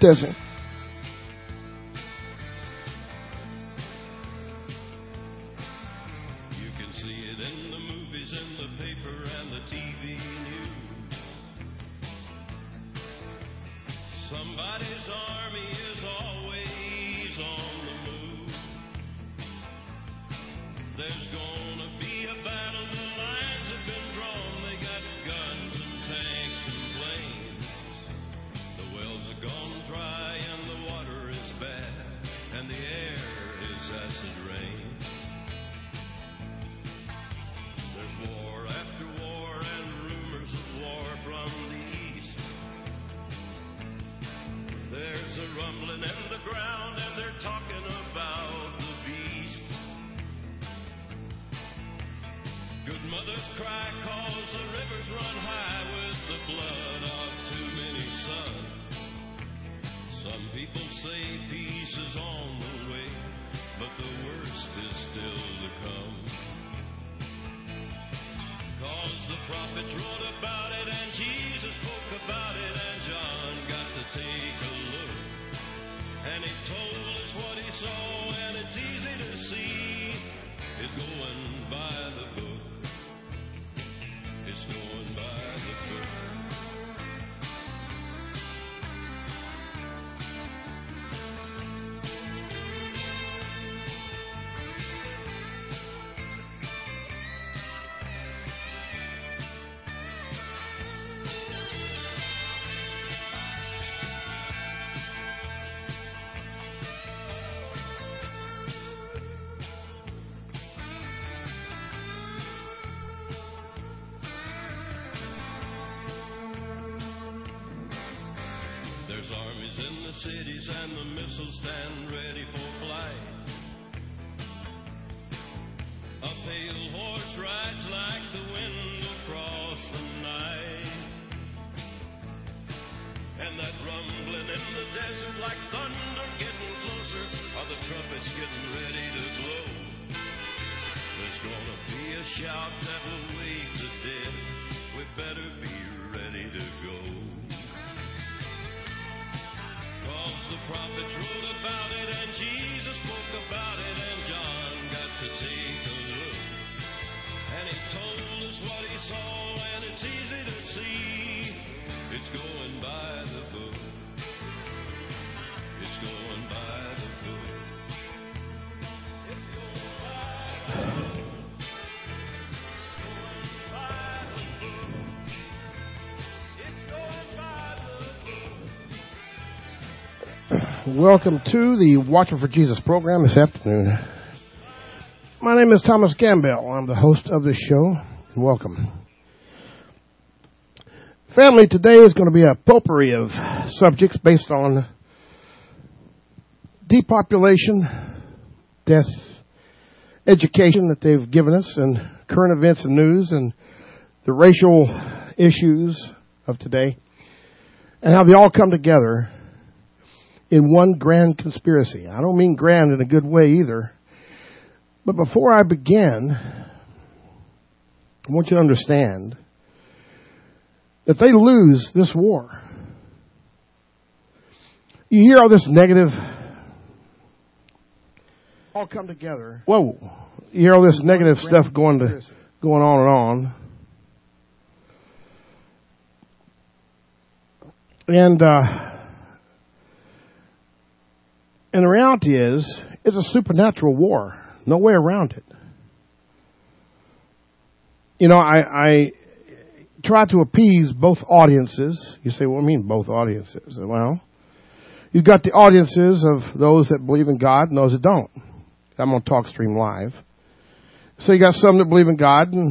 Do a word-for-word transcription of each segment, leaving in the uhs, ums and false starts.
testing. You can see it in the movies, in the paper, and the T V news. Somebody's army is always on the move. There's gonna be a battle, the lines have been drawn. They got guns and tanks and planes. The wells are gone dry and the water is bad, and the air is acid rain. There's war after war and rumors of war from the east. There's a rumbling in the ground and they're talking about the beast. Good mothers cry cause the rivers run high with the blood of too many sons. Some people say peace is on the way, but the worst is still to come. Cause the prophets wrote about it and Jesus spoke about it and John got to take a look. And he told us what he saw and it's easy to see. It's going by the book. It's going by the book. There's armies in the cities and the missiles stand ready for flight. A pale horse rides like the wind across the night. And that rumbling in the desert like thunder getting closer, are the trumpets getting ready to blow. There's gonna be a shout that will wake the dead. We better be ready to go. Cause the prophets wrote about it and Jesus spoke about it and John got to take a look. And he told us what he saw and it's easy to see. It's going by the book. It's going by the book. It's going by the book. Going by the book. It's going by the book. Welcome to the Watching for Jesus program this afternoon. My name is Thomas Gamble. I'm the host of this show. Welcome. Family, today is going to be a potpourri of subjects based on depopulation, death, education that they've given us, and current events and news, and the racial issues of today, and how they all come together in one grand conspiracy. I don't mean grand in a good way either. But before I begin, I want you to understand that they lose this war. You hear all this negative, all come together. Whoa. You hear all this negative stuff going to going on and on. And uh And the reality is, it's a supernatural war. No way around it. You know, I, I try to appease both audiences. You say, what do you mean both audiences? Well, you've got the audiences of those that believe in God and those that don't. I'm on TalkStream Live. So you got some that believe in God, and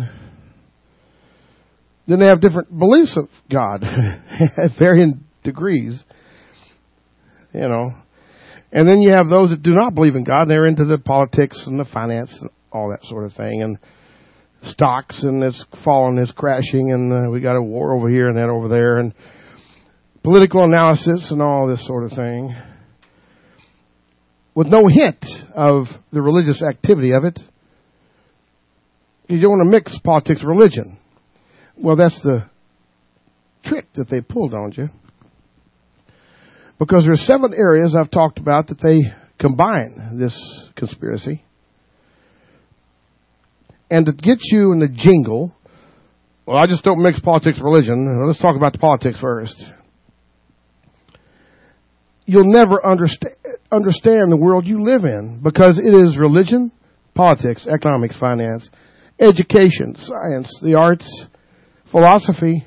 then they have different beliefs of God at varying degrees. You know. And then you have those that do not believe in God. They're into the politics and the finance and all that sort of thing. And stocks and it's falling, it's crashing. And uh, we got a war over here and that over there. And political analysis and all this sort of thing. With no hint of the religious activity of it. You don't want to mix politics and religion. Well, that's the trick that they pulled on you. Because there are seven areas I've talked about that they combine this conspiracy. And to get you in the jingle, well, I just don't mix politics and religion. Let's talk about the politics first. You'll never understand understand the world you live in because it is religion, politics, economics, finance, education, science, the arts, philosophy.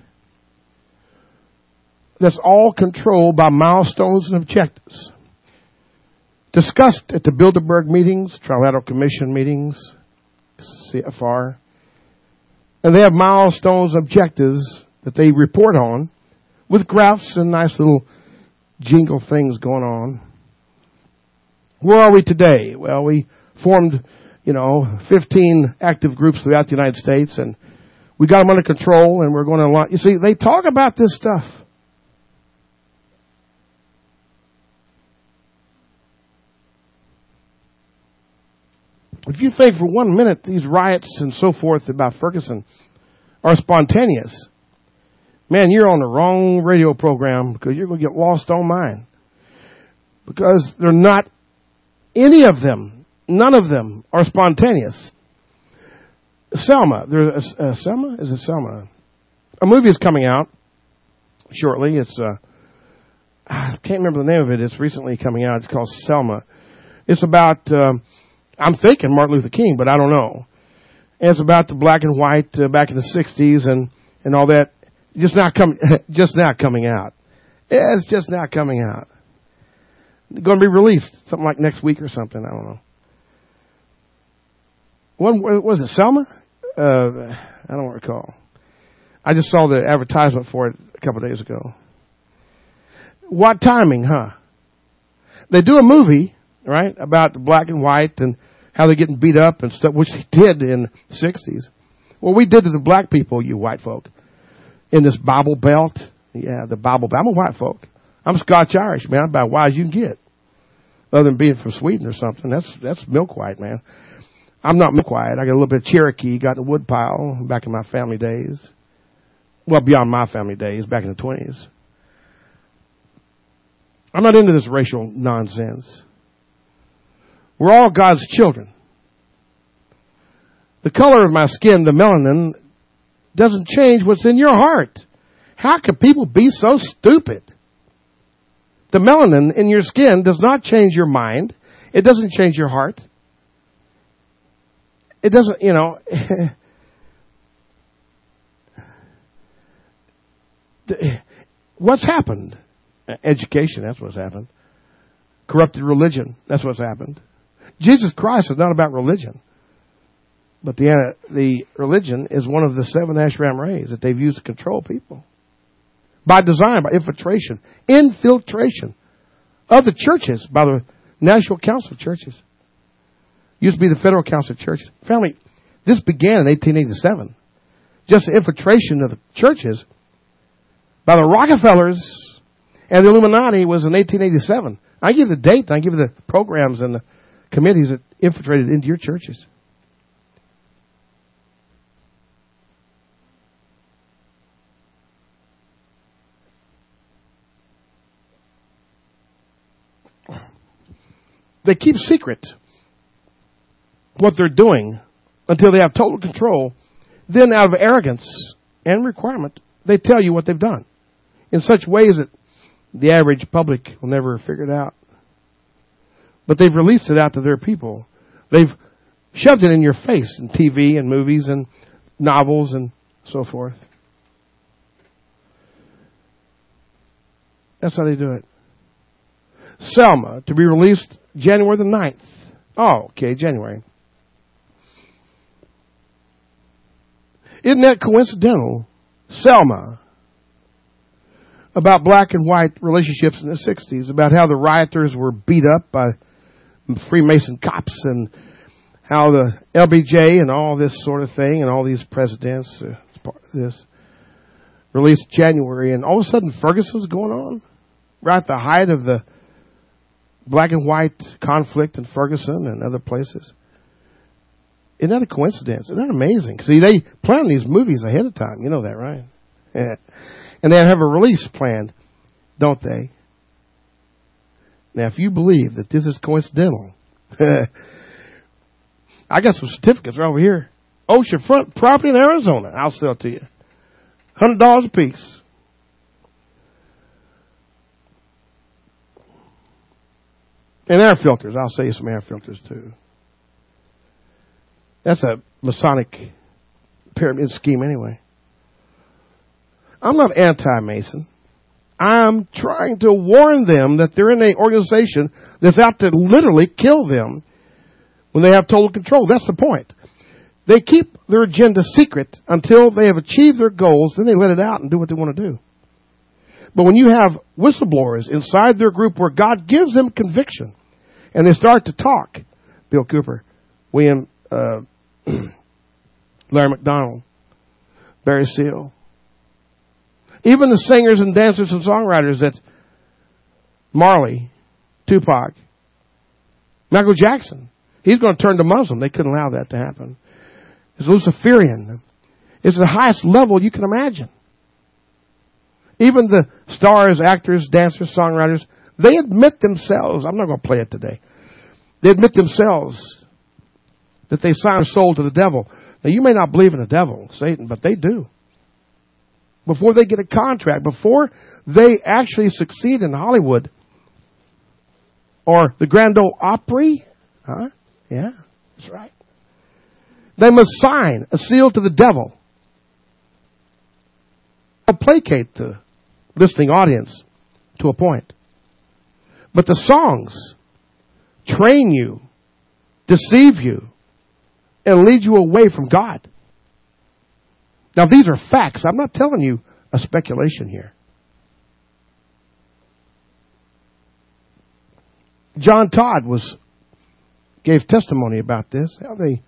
That's all controlled by milestones and objectives. Discussed at the Bilderberg meetings, Trilateral Commission meetings, C F R. And they have milestones and objectives that they report on with graphs and nice little jingle things going on. Where are we today? Well, we formed, you know, fifteen active groups throughout the United States, and we got them under control, and we're going to... You see, they talk about this stuff. If you think for one minute these riots and so forth about Ferguson are spontaneous, man, you're on the wrong radio program because you're going to get lost on mine. Because they're not, any of them, none of them are spontaneous. Selma, there's a, uh, Selma? Is it Selma? A movie is coming out shortly. It's, uh, I can't remember the name of it. It's recently coming out. It's called Selma. It's about, um, I'm thinking Martin Luther King, but I don't know. And it's about the black and white uh, back in the sixties and, and all that. Just not coming, just not coming out. Yeah, it's just not coming out. Going to be released something like next week or something. I don't know. When was it? Selma? Uh, I don't recall. I just saw the advertisement for it a couple of days ago. What timing, huh? They do a movie, right, about the black and white and how they're getting beat up and stuff, which they did in the sixties. Well, we did to the black people, you white folk. In this Bible Belt. Yeah, the Bible Belt. I'm a white folk. I'm Scotch-Irish, man. I'm about wise you can get. Other than being from Sweden or something. That's that's milk white, man. I'm not milk white. I got a little bit of Cherokee, got in the wood pile back in my family days. Well, beyond my family days, back in the twenties. I'm not into this racial nonsense. We're all God's children. The color of my skin, the melanin, doesn't change what's in your heart. How can people be so stupid? The melanin in your skin does not change your mind. It doesn't change your heart. It doesn't, you know. What's happened? Education, that's what's happened. Corrupted religion, that's what's happened. Jesus Christ is not about religion. But the uh, the religion is one of the seven ashram rays that they've used to control people. By design, by infiltration. Infiltration of the churches by the National Council of Churches. Used to be the Federal Council of Churches. Family, this began in eighteen eighty-seven. Just the infiltration of the churches by the Rockefellers and the Illuminati was in eighteen eighty-seven. I give the date, and I give you the programs and the committees that infiltrated into your churches. They keep secret what they're doing until they have total control. Then out of arrogance and requirement, they tell you what they've done in such ways that the average public will never figure it out. But they've released it out to their people. They've shoved it in your face in T V and movies and novels and so forth. That's how they do it. Selma, to be released January the ninth. Oh, okay, January. Isn't that coincidental? Selma, about black and white relationships in the sixties, about how the rioters were beat up by Freemason cops and how the L B J and all this sort of thing and all these presidents, uh, it's part of this, released January, and all of a sudden Ferguson's going on right at the height of the black and white conflict in Ferguson and other places. Isn't that a coincidence? Isn't that amazing? See, they plan these movies ahead of time. You know that, right? Yeah. And they have a release planned, don't they? Now, if you believe that this is coincidental, I got some certificates right over here. Oceanfront property in Arizona. I'll sell it to you. one hundred dollars a piece. And air filters. I'll sell you some air filters too. That's a Masonic pyramid scheme anyway. I'm not anti-Mason. I'm trying to warn them that they're in an organization that's out to literally kill them when they have total control. That's the point. They keep their agenda secret until they have achieved their goals, then they let it out and do what they want to do. But when you have whistleblowers inside their group where God gives them conviction, and they start to talk, Bill Cooper, William, uh, Larry McDonald, Barry Seal, even the singers and dancers and songwriters that Marley, Tupac, Michael Jackson, he's going to turn to Muslim. They couldn't allow that to happen. It's Luciferian. It's the highest level you can imagine. Even the stars, actors, dancers, songwriters, they admit themselves. I'm not going to play it today. They admit themselves that they sign a soul to the devil. Now, you may not believe in the devil, Satan, but they do. Before they get a contract, before they actually succeed in Hollywood or the Grand Ole Opry, huh? Yeah, that's right. They must sign a seal to the devil. They'll placate the listening audience to a point. But the songs train you, deceive you, and lead you away from God. Now, these are facts. I'm not telling you a speculation here. John Todd was gave testimony about this, how they,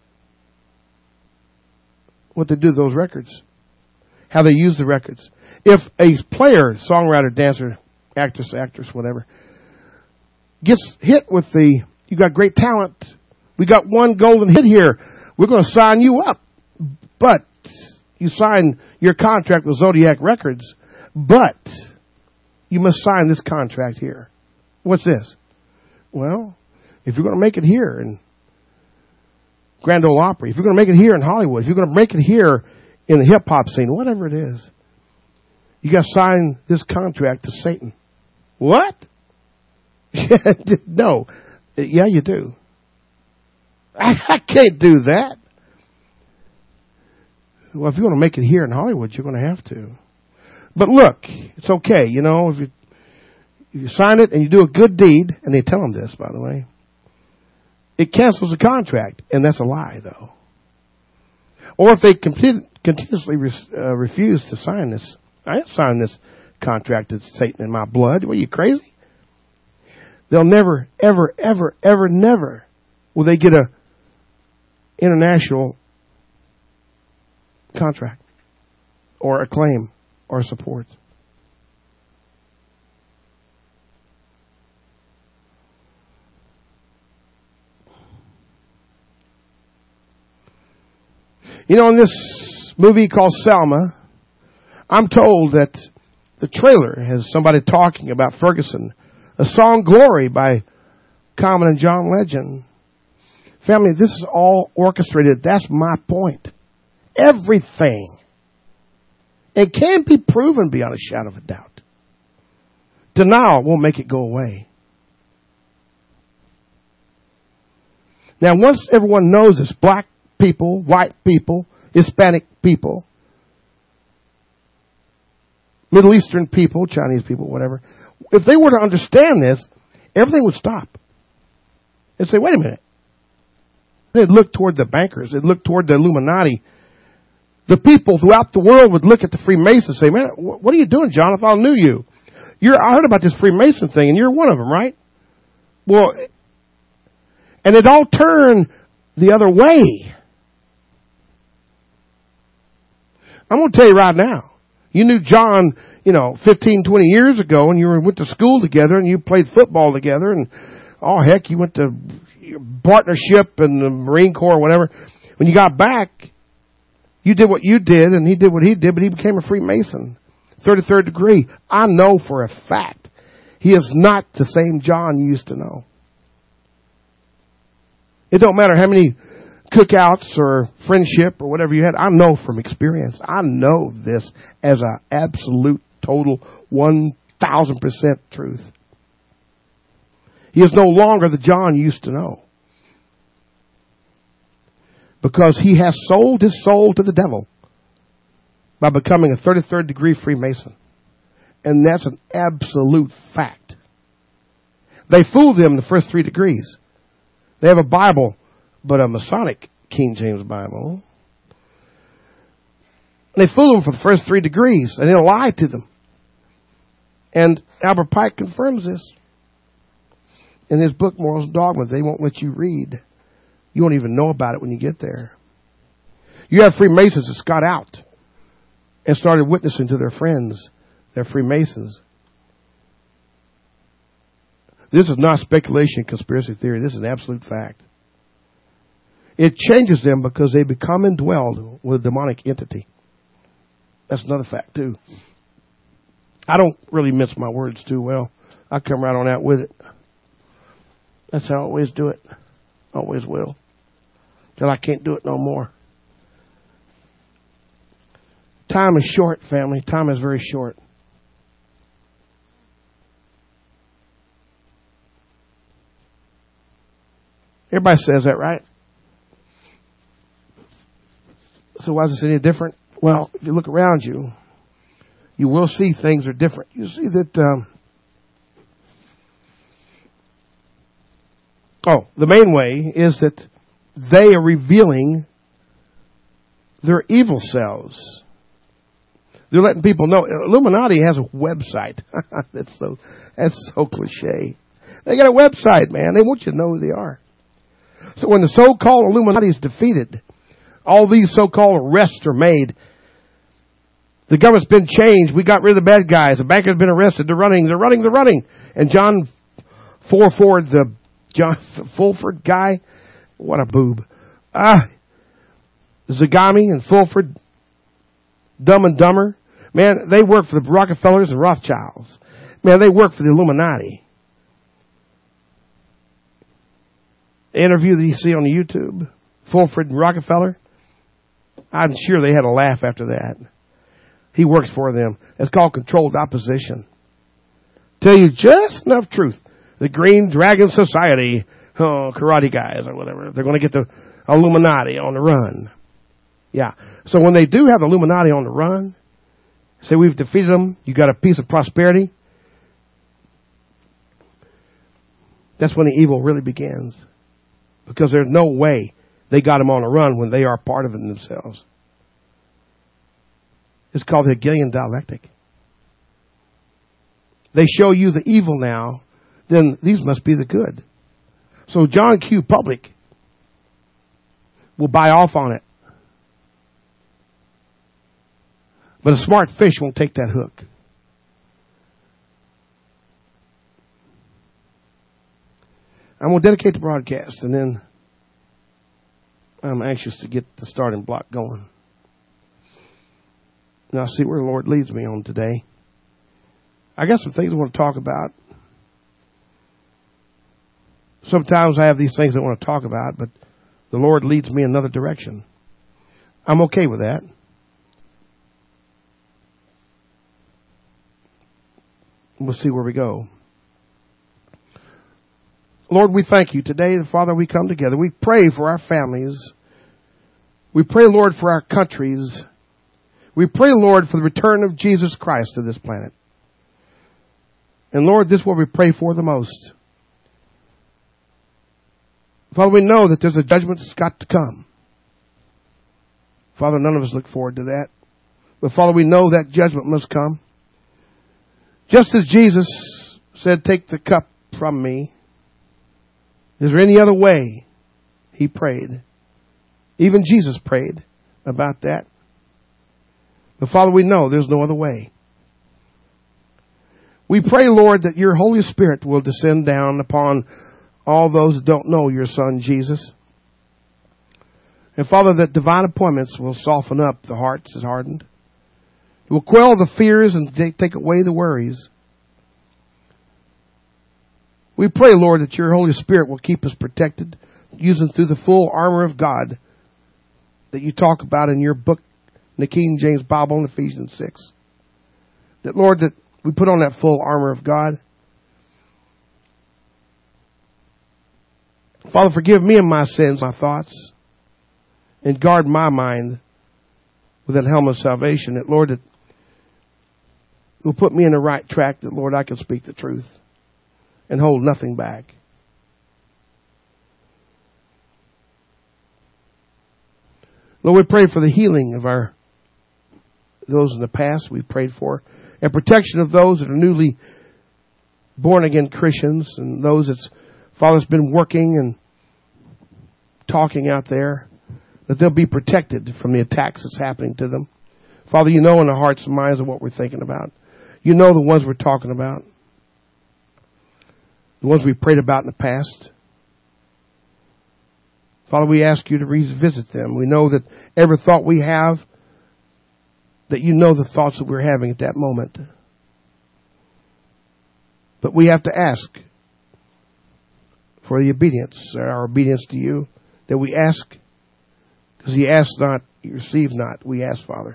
what they do with those records, how they use the records. If a player, songwriter, dancer, actress, actress, whatever, gets hit with the, you got great talent, we got one golden hit here, we're going to sign you up. But you sign your contract with Zodiac Records, but you must sign this contract here. What's this? Well, if you're going to make it here in Grand Ole Opry, if you're going to make it here in Hollywood, if you're going to make it here in the hip-hop scene, whatever it is, you got to sign this contract to Satan. What? No. Yeah, you do. I, I can't do that. Well, if you're going to make it here in Hollywood, you're going to have to. But look, it's okay. You know, if you, if you sign it and you do a good deed, and they tell them this, by the way, it cancels the contract, and that's a lie, though. Or if they complete, continuously re, uh, refuse to sign this, I didn't sign this contract. It's Satan in my blood. What, are you crazy? They'll never, ever, ever, ever, never will they get a international contract or acclaim or support. You know, in this movie called Selma, I'm told that the trailer has somebody talking about Ferguson, a song Glory by Common and John Legend. Family, this is all orchestrated. That's my point. Everything. It can be proven beyond a shadow of a doubt. Denial won't make it go away. Now, once everyone knows this, black people, white people, Hispanic people, Middle Eastern people, Chinese people, whatever, if they were to understand this, everything would stop. They'd say, wait a minute. They'd look toward the bankers. They'd look toward the Illuminati. The people throughout the world would look at the Freemasons and say, man, what are you doing, John? If I knew you. You're, I heard about this Freemason thing, and you're one of them, right? Well, and it all turned the other way. I'm going to tell you right now. You knew John, you know, fifteen, twenty years ago, and you went to school together, and you played football together, and, oh, heck, you went to partnership in the Marine Corps or whatever. When you got back, you did what you did, and he did what he did, but he became a Freemason. thirty-third degree. I know for a fact He is not the same John you used to know. It don't matter how many cookouts or friendship or whatever you had. I know from experience. I know this as an absolute, total, one thousand percent truth. He is no longer the John you used to know. Because he has sold his soul to the devil by becoming a thirty-third degree Freemason. And that's an absolute fact. They fooled them the first three degrees. They have a Bible, but a Masonic King James Bible. They fooled them for the first three degrees, and they lied to them. And Albert Pike confirms this. In his book, Morals and Dogma, they won't let you read. You won't even know about it when you get there. You have Freemasons that got out and started witnessing to their friends. They're Freemasons. This is not speculation, conspiracy theory. This is an absolute fact. It changes them because they become indwelled with a demonic entity. That's another fact, too. I don't really mince my words too well. I come right on out with it. That's how I always do it. Always will. Till I can't do it no more. Time is short, family. Time is very short. Everybody says that, right? So why is this any different? Well, if you look around you, you will see things are different. You see that, um, oh, the main way is that they are revealing their evil selves. They're letting people know. Illuminati has a website. that's so, that's so cliche. They got a website, man. They want you to know who they are. So when the so-called Illuminati is defeated, all these so-called arrests are made. The government's been changed. We got rid of the bad guys. The banker's been arrested. They're running. They're running. They're running. And John Fulford, the John Fulford guy, what a boob. Ah, Zagami and Fulford, Dumb and Dumber. Man, they work for the Rockefellers and Rothschilds. Man, they work for the Illuminati. The interview that you see on the YouTube, Fulford and Rockefeller, I'm sure they had a laugh after that. He works for them. It's called controlled opposition. Tell you just enough truth. The Green Dragon Society, oh, karate guys or whatever, they're going to get the Illuminati on the run. Yeah. So when they do have the Illuminati on the run, say we've defeated them, you got a piece of prosperity, that's when the evil really begins. Because there's no way they got them on the run when they are part of it themselves. It's called the Hegelian dialectic. They show you the evil now, then these must be the good. So John Q. Public will buy off on it. But a smart fish won't take that hook. I'm going to dedicate the broadcast, and then I'm anxious to get the starting block going. And I'll see where the Lord leads me on today. I got some things I want to talk about. Sometimes I have these things I want to talk about, but the Lord leads me in another direction. I'm okay with that. We'll see where we go. Lord, we thank you today. Father, we come together. We pray for our families. We pray, Lord, for our countries. We pray, Lord, for the return of Jesus Christ to this planet. And Lord, this is what we pray for the most. Father, we know that there's a judgment that's got to come. Father, none of us look forward to that. But Father, we know that judgment must come. Just as Jesus said, take the cup from me. Is there any other way? He prayed. Even Jesus prayed about that. But Father, we know there's no other way. We pray, Lord, that your Holy Spirit will descend down upon all those that don't know your Son, Jesus. And Father, that divine appointments will soften up the hearts that hardened. It will quell the fears and take away the worries. We pray, Lord, that your Holy Spirit will keep us protected, using through the full armor of God that you talk about in your book, in the King James Bible, in Ephesians six. That, Lord, that we put on that full armor of God. Father, forgive me of my sins, my thoughts, and guard my mind with that helmet of salvation. That, Lord, that will put me in the right track, that, Lord, I can speak the truth and hold nothing back. Lord, we pray for the healing of our those in the past we prayed for, and protection of those that are newly born again Christians, and those that's, Father's been working and talking out there, that they'll be protected from the attacks that's happening to them. Father, you know in the hearts and minds of what we're thinking about. You know the ones we're talking about, the ones we prayed about in the past. Father, we ask you to revisit them. We know that every thought we have, that you know the thoughts that we're having at that moment. But we have to ask for the obedience, our obedience to you, that we ask, because you ask not, you receive not. We ask, Father.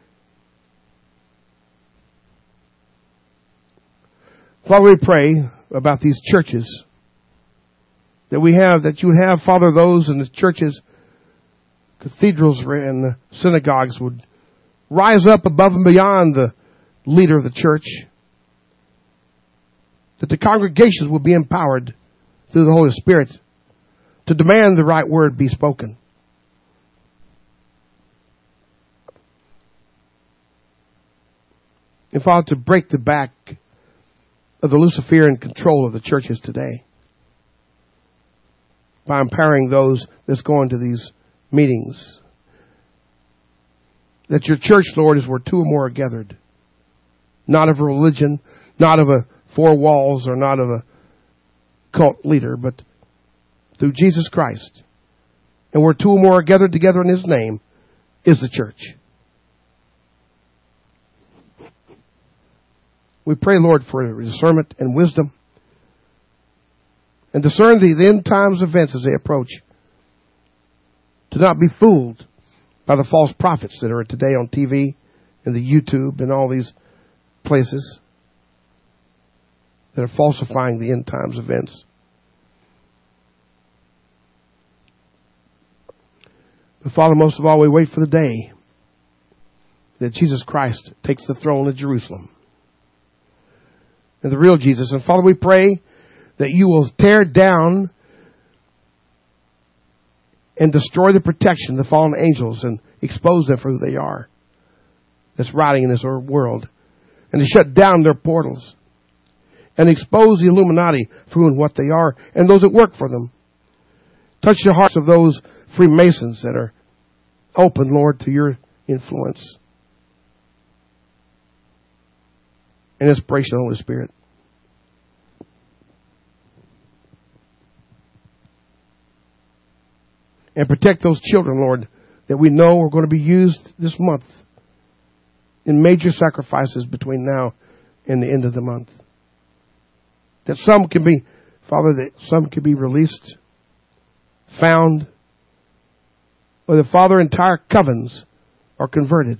Father, we pray about these churches that we have, that you would have, Father, those in the churches, cathedrals and the synagogues would rise up above and beyond the leader of the church, that the congregations will be empowered through the Holy Spirit to demand the right word be spoken. And Father, to break the back of the Luciferian control of the churches today by empowering those that's going to these meetings. That your church, Lord, is where two or more are gathered. Not of a religion, not of a four walls, or not of a cult leader, but through Jesus Christ. And where two or more are gathered together in His name is the church. We pray, Lord, for discernment and wisdom, and discern these end times events as they approach. To not be fooled by the false prophets that are today on T V and the YouTube and all these places that are falsifying the end times events. But Father, most of all, we wait for the day that Jesus Christ takes the throne of Jerusalem. And the real Jesus. And Father, we pray that you will tear down and destroy the protection of the fallen angels and expose them for who they are, that's riding in this world. And to shut down their portals. And expose the Illuminati for who and what they are, and those that work for them. Touch the hearts of those Freemasons that are open, Lord, to your influence and inspiration of the Holy Spirit. And protect those children, Lord, that we know are going to be used this month in major sacrifices between now and the end of the month. That some can be, Father, that some can be released, found, or the Father, entire covens are converted.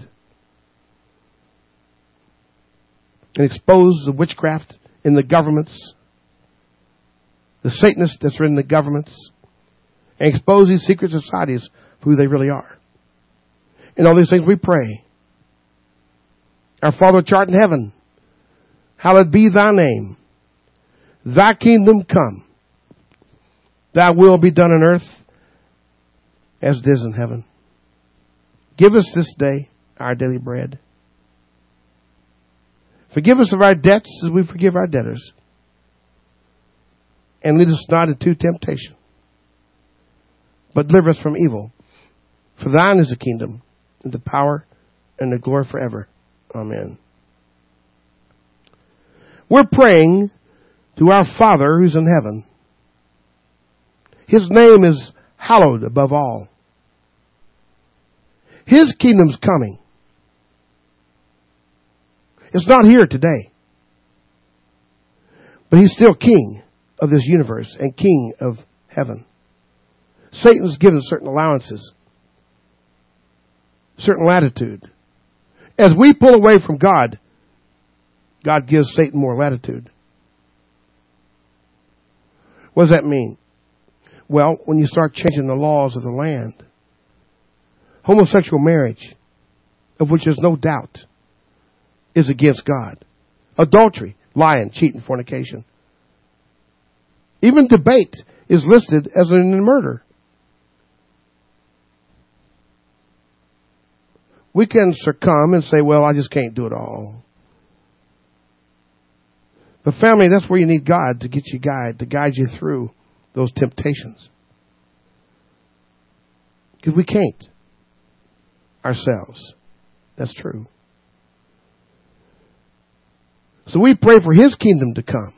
And expose the witchcraft in the governments, the Satanists that's in the governments, and expose these secret societies for who they really are. And all these things we pray. Our Father which art in heaven, hallowed be thy name. Thy kingdom come. Thy will be done on earth as it is in heaven. Give us this day our daily bread. Forgive us of our debts as we forgive our debtors. And lead us not into temptation, but deliver us from evil. For thine is the kingdom, and the power, and the glory forever. Amen. We're praying to our Father who's in heaven. His name is hallowed above all. His kingdom's coming. It's not here today. But He's still King of this universe and king of heaven. Satan's given certain allowances, certain latitude. As we pull away from God, God gives Satan more latitude. What does that mean? Well, when you start changing the laws of the land, homosexual marriage, of which there's no doubt, is against God. Adultery, lying, cheating, fornication. Even debate is listed as a murder. We can succumb and say, well, I just can't do it all. But family, that's where you need God to get you guide, to guide you through those temptations. Because we can't ourselves. That's true. So we pray for His kingdom to come.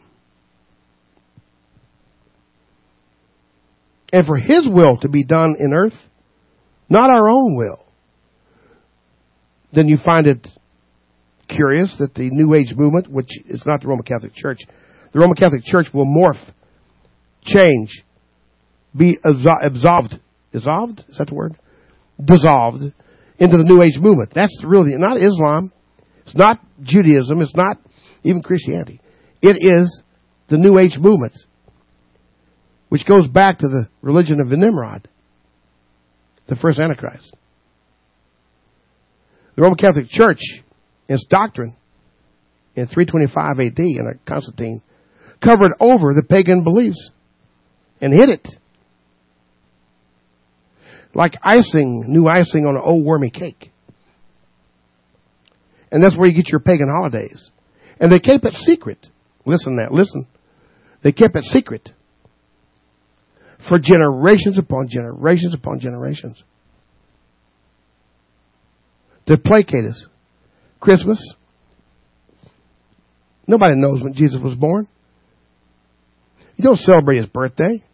And for His will to be done in earth, not our own will. Then you find it curious that the New Age movement, which is not the Roman Catholic Church, the Roman Catholic Church will morph, change, be absolved, dissolved, is that the word? Dissolved into the New Age movement. That's really not Islam. It's not Judaism. It's not even Christianity. It is the New Age movement, which goes back to the religion of Nimrod, the first Antichrist. The Roman Catholic Church, its doctrine, in three twenty-five A D, under Constantine, covered over the pagan beliefs and hid it. Like icing, new icing on an old wormy cake. And that's where you get your pagan holidays. And they kept it secret. Listen now, listen. They kept it secret for generations upon generations upon generations. To placate us. Christmas. Nobody knows when Jesus was born. You don't celebrate His birthday.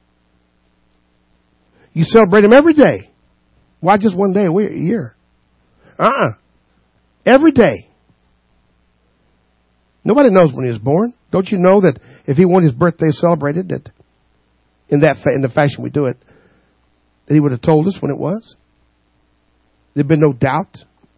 You celebrate Him every day. Why just one day a year? Uh-uh. Every day. Nobody knows when He was born. Don't you know that if He wanted His birthday celebrated, that in that fa- in the fashion we do it, that He would have told us when it was? There'd been no doubt.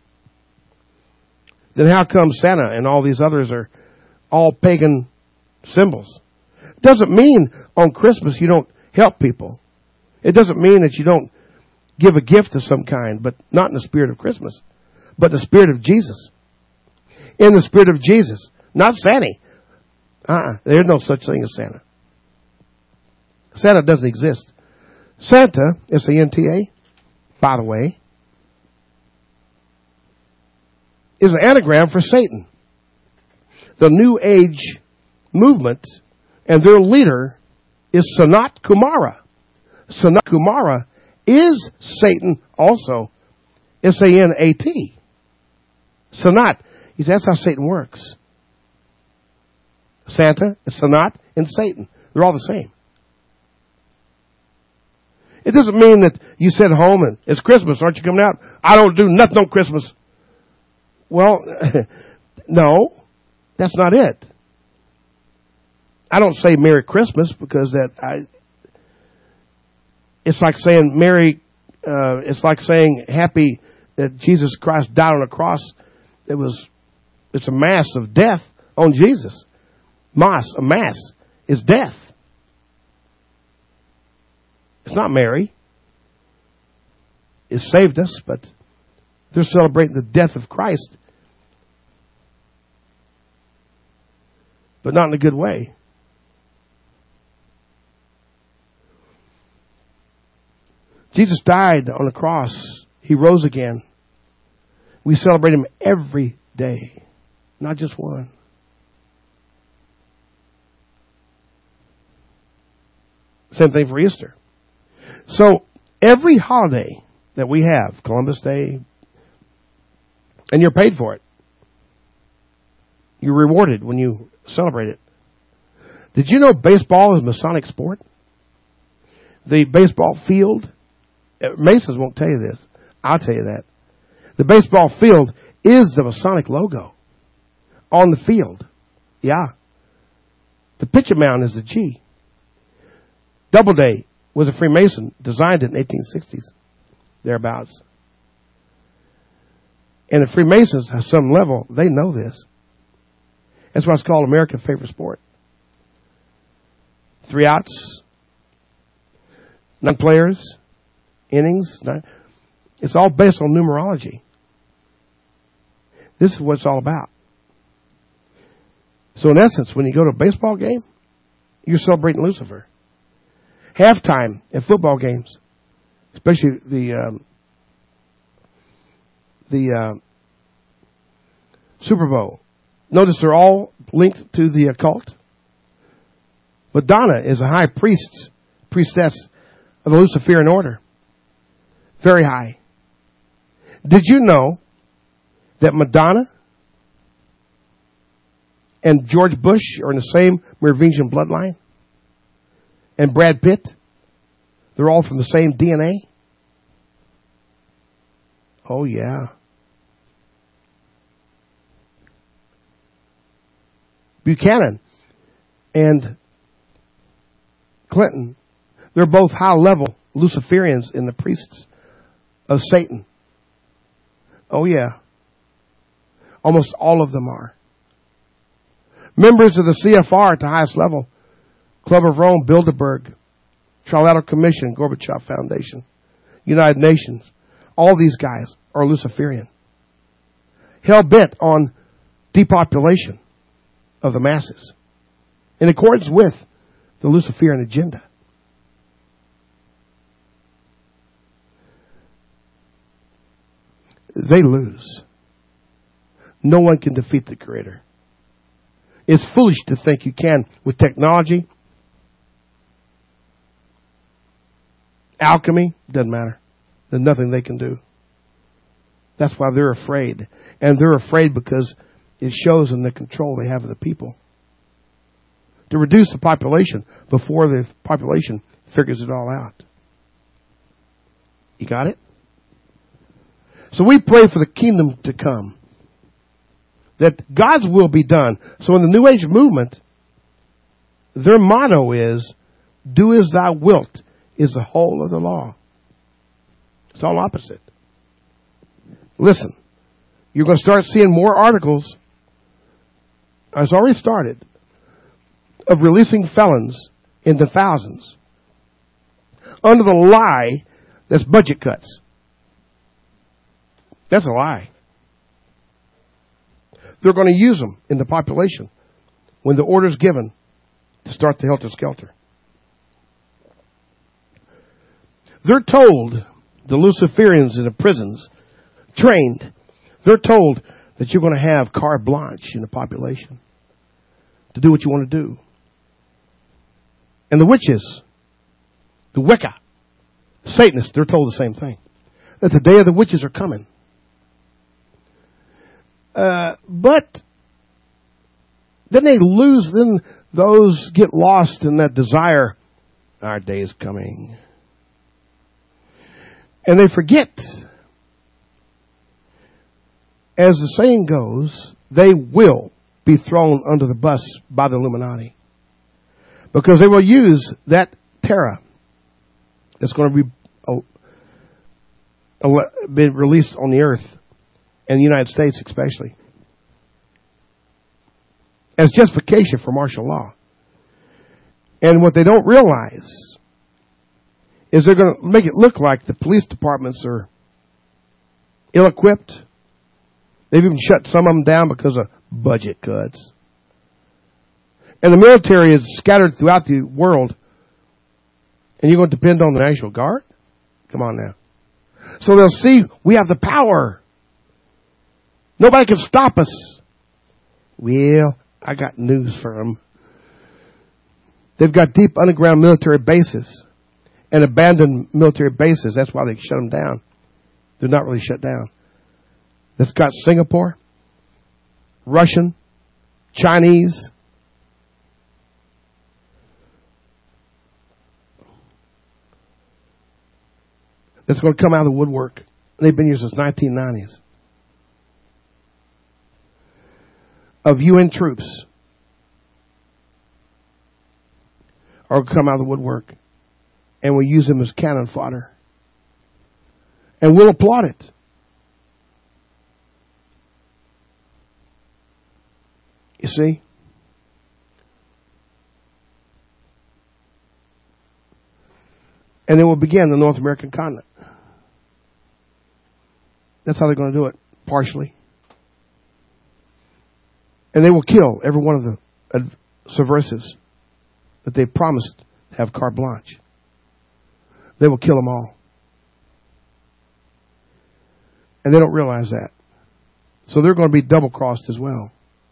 Then how come Santa and all these others are all pagan symbols? It doesn't mean on Christmas you don't help people. It doesn't mean that you don't give a gift of some kind, but not in the spirit of Christmas, but in the spirit of Jesus. In the spirit of Jesus. Not Santa. Uh-uh. There's no such thing as Santa. Santa doesn't exist. Santa, S A N T A, by the way, is an anagram for Satan. The New Age movement and their leader is Sanat Kumara. Sanat Kumara is Satan also. S A N A T. Sanat. He says that's how Satan works. Santa, Sanat, and Satan. They're all the same. It doesn't mean that you sit home and it's Christmas, aren't you coming out? I don't do nothing on Christmas. Well, no, that's not it. I don't say Merry Christmas because that I. It's like saying Merry. Uh, it's like saying Happy that Jesus Christ died on a cross. It was. It's a mass of death on Jesus. Mass, a mass is death. It's not Mary. It saved us, but they're celebrating the death of Christ. But not in a good way. Jesus died on the cross. He rose again. We celebrate Him every day, not just one. Same thing for Easter. So every holiday that we have, Columbus Day, and you're paid for it. You're rewarded when you celebrate it. Did you know baseball is a Masonic sport? The baseball field, Masons won't tell you this. I'll tell you that. The baseball field is the Masonic logo on the field. Yeah. The pitcher mound is the G. Doubleday was a Freemason, designed it in the eighteen sixties, thereabouts. And the Freemasons, at some level, they know this. That's why it's called America's favorite sport. Three outs, nine players, innings. Nine. It's all based on numerology. This is what it's all about. So in essence, when you go to a baseball game, you're celebrating Lucifer. Halftime at football games, especially the um, the uh, Super Bowl. Notice they're all linked to the occult. Madonna is a high priest, priestess of the Luciferian order. Very high. Did you know that Madonna and George Bush are in the same Merovingian bloodline? And Brad Pitt? They're all from the same D N A? Oh, yeah. Buchanan and Clinton, they're both high-level Luciferians in the priests of Satan. Oh, yeah. Almost all of them are. Members of the C F R at the highest level, Club of Rome, Bilderberg, Trilateral Commission, Gorbachev Foundation, United Nations, all these guys are Luciferian. Hell-bent on depopulation of the masses in accordance with the Luciferian agenda. They lose. No one can defeat the Creator. It's foolish to think you can with technology. Alchemy, doesn't matter. There's nothing they can do. That's why they're afraid. And they're afraid because it shows in the control they have of the people. To reduce the population before the population figures it all out. You got it? So we pray for the kingdom to come. That God's will be done. So in the New Age movement, their motto is, do as thou wilt is the whole of the law. It's all opposite. Listen, you're going to start seeing more articles. It's already started. Of releasing felons in the thousands. Under the lie that's budget cuts. That's a lie. They're going to use them in the population when the order's given to start the helter-skelter. They're told, the Luciferians in the prisons, trained, they're told that you're going to have carte blanche in the population to do what you want to do. And the witches, the Wicca, Satanists, they're told the same thing. That the day of the witches are coming. Uh, but then they lose, then those get lost in that desire. Our day is coming. And they forget. As the saying goes, they will be thrown under the bus by the Illuminati. Because they will use that terror that's going to be uh, be released on the earth, and the United States especially, as justification for martial law. And what they don't realize is they're going to make it look like the police departments are ill-equipped. They've even shut some of them down because of budget cuts. And the military is scattered throughout the world. And you're going to depend on the National Guard? Come on now. So they'll see we have the power. Nobody can stop us. Well, I got news for them. They've got deep underground military bases and abandoned military bases. That's why they shut them down. They're not really shut down. That's got Singapore, Russian, Chinese. That's going to come out of the woodwork. They've been here since nineteen nineties. Of U N troops are going to come out of the woodwork. and we use them as cannon fodder. And we'll applaud it. You see? And it will begin the North American continent. That's how they're going to do it, partially. And they will kill every one of the subversives that they promised to have carte blanche. They will kill them all. And they don't realize that. So they're going to be double-crossed as well.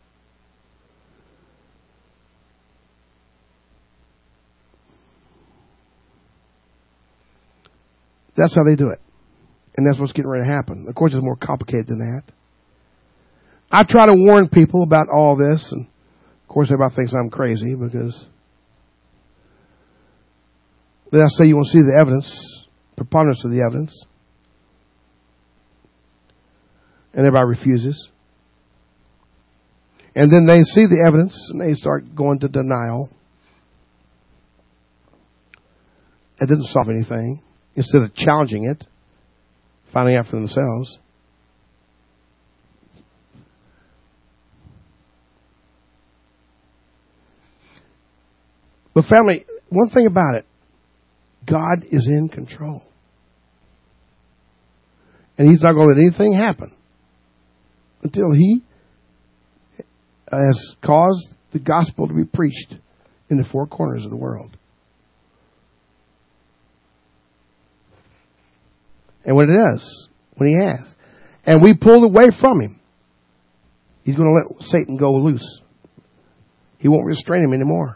That's how they do it. And that's what's getting ready to happen. Of course, it's more complicated than that. I try to warn people about all this. And, of course, everybody thinks I'm crazy because then I say you want to see the evidence, preponderance of the evidence. And everybody refuses. And then they see the evidence and they start going to denial. It doesn't solve anything. Instead of challenging it, finding out for themselves. But family, one thing about it, God is in control. And He's not going to let anything happen until He has caused the gospel to be preached in the four corners of the world. And when it does, when He has, and we pulled away from Him, He's going to let Satan go loose. He won't restrain him anymore.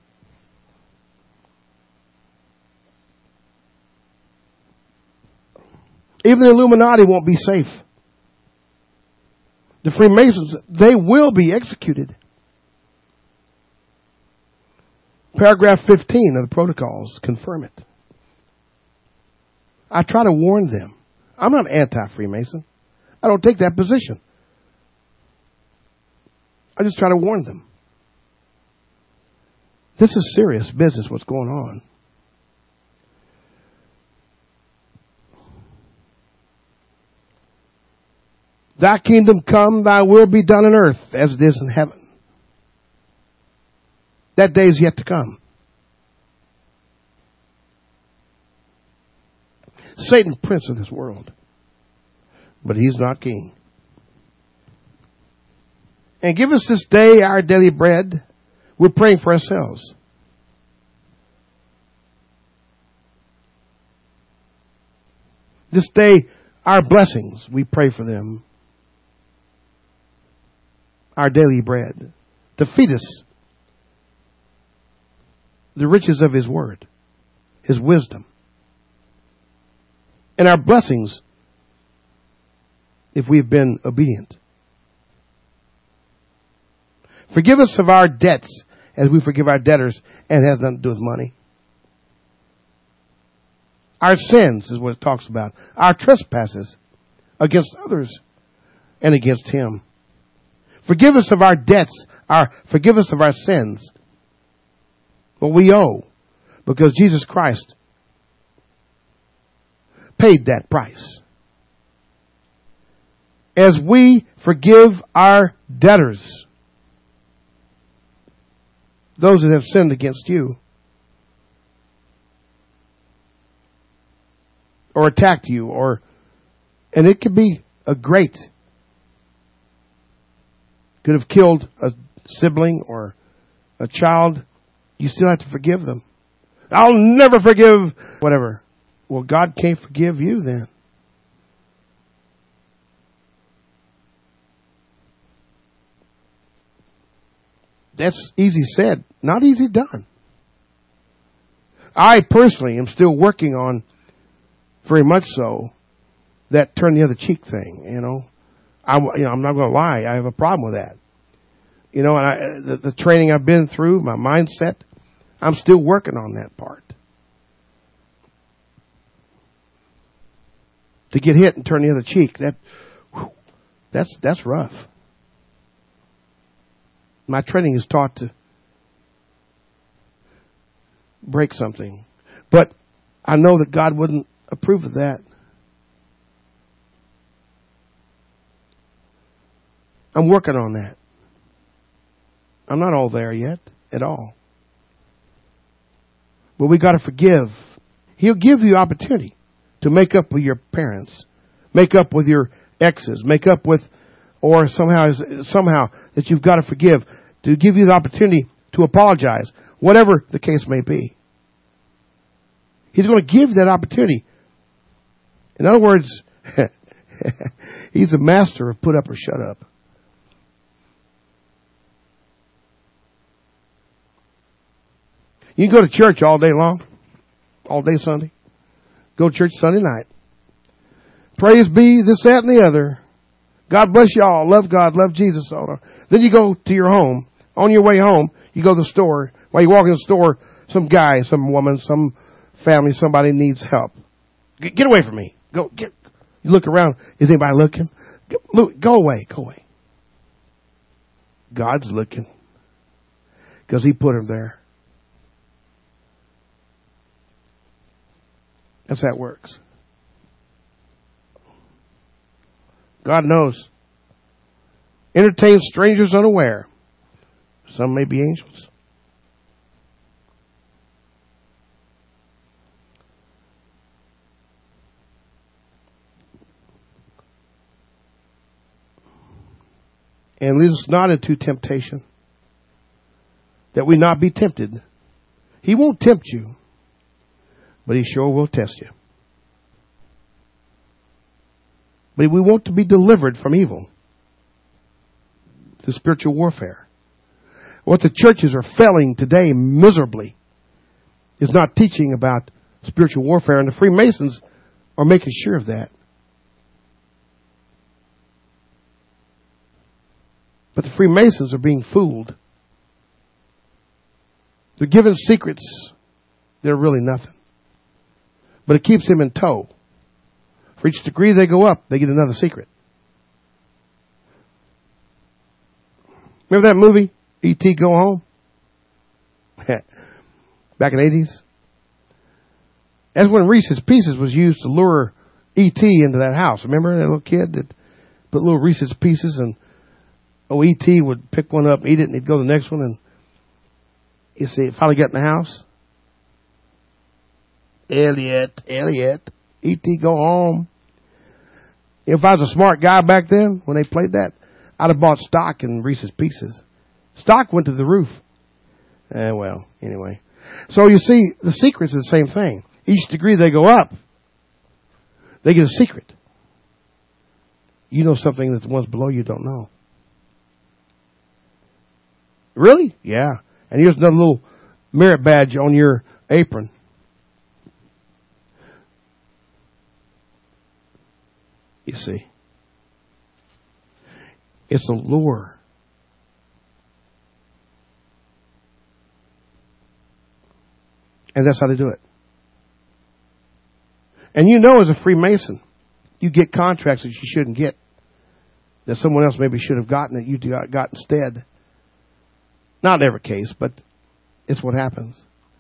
Even the Illuminati won't be safe. The Freemasons, they will be executed. Paragraph fifteen of the protocols confirm it. I try to warn them. I'm not anti-Freemason. I don't take that position. I just try to warn them. This is serious business, what's going on. Thy kingdom come, thy will be done on earth as it is in heaven. That day is yet to come. Satan, prince of this world. But he's not king. And give us this day our daily bread. We're praying for ourselves. This day, our blessings, we pray for them. Our daily bread. To feed us the riches of His word. His wisdom. And our blessings if we've been obedient. Forgive us of our debts as we forgive our debtors, and it has nothing to do with money. Our sins is what it talks about. Our trespasses against others and against Him. Forgive us of our debts. Our, forgive us of our sins. What we owe. Because Jesus Christ paid that price. As we forgive our debtors, those that have sinned against you, or attacked you, or, and it could be a great, could have killed a sibling or a child, you still have to forgive them. I'll never forgive, whatever. Well, God can't forgive you then. That's easy said, not easy done. I personally am still working on, very much so, that turn the other cheek thing. You know, I, you know, I'm not going to lie. I have a problem with that. You know, and I, the, the training I've been through, my mindset, I'm still working on that part. To get hit and turn the other cheek, that, whew, that's that's rough. My training is taught to break something. But I know that God wouldn't approve of that. I'm working on that. I'm not all there yet at all. But we got to forgive. He'll give you opportunity to make up with your parents, make up with your exes, make up with, or somehow, somehow that you've got to forgive, to give you the opportunity to apologize, whatever the case may be. He's going to give that opportunity. In other words, he's the master of put up or shut up. You can go to church all day long, all day Sunday. Go to church Sunday night. Praise be this, that, and the other. God bless you all. Love God, love Jesus. Then you go to your home. On your way home, you go to the store. While you walk in the store, some guy, some woman, some family, somebody needs help. Get, get away from me. Go get. You look around. Is anybody looking? Go, look, go away. Go away. God's looking because He put him there. That's how it works. God knows. Entertain strangers unaware. Some may be angels. And lead us not into temptation, that we not be tempted. He won't tempt you, but He sure will test you. But we want to be delivered from evil through spiritual warfare. What the churches are failing today miserably is not teaching about spiritual warfare, and the Freemasons are making sure of that. But the Freemasons are being fooled. They're given secrets. They're really nothing. But it keeps them in tow. For each degree they go up, they get another secret. Remember that movie, E T Go Home? Back in the eighties? That's when Reese's Pieces was used to lure E T into that house. Remember that little kid that put little Reese's Pieces, and oh, E T would pick one up and eat it, and he'd go to the next one, and you see, it finally got in the house. Elliot, Elliot, E T Go Home. If I was a smart guy back then, when they played that, I'd have bought stock in Reese's Pieces. Stock went to the roof. Eh, well, anyway. So you see, the secrets are the same thing. Each degree they go up, they get a secret. You know something that the ones below you don't know. Really? Yeah. And here's another little merit badge on your apron. You see. It's a lure. And that's how they do it. And you know, as a Freemason, you get contracts that you shouldn't get, that someone else maybe should have gotten that you got instead. Not in every case, but it's what happens.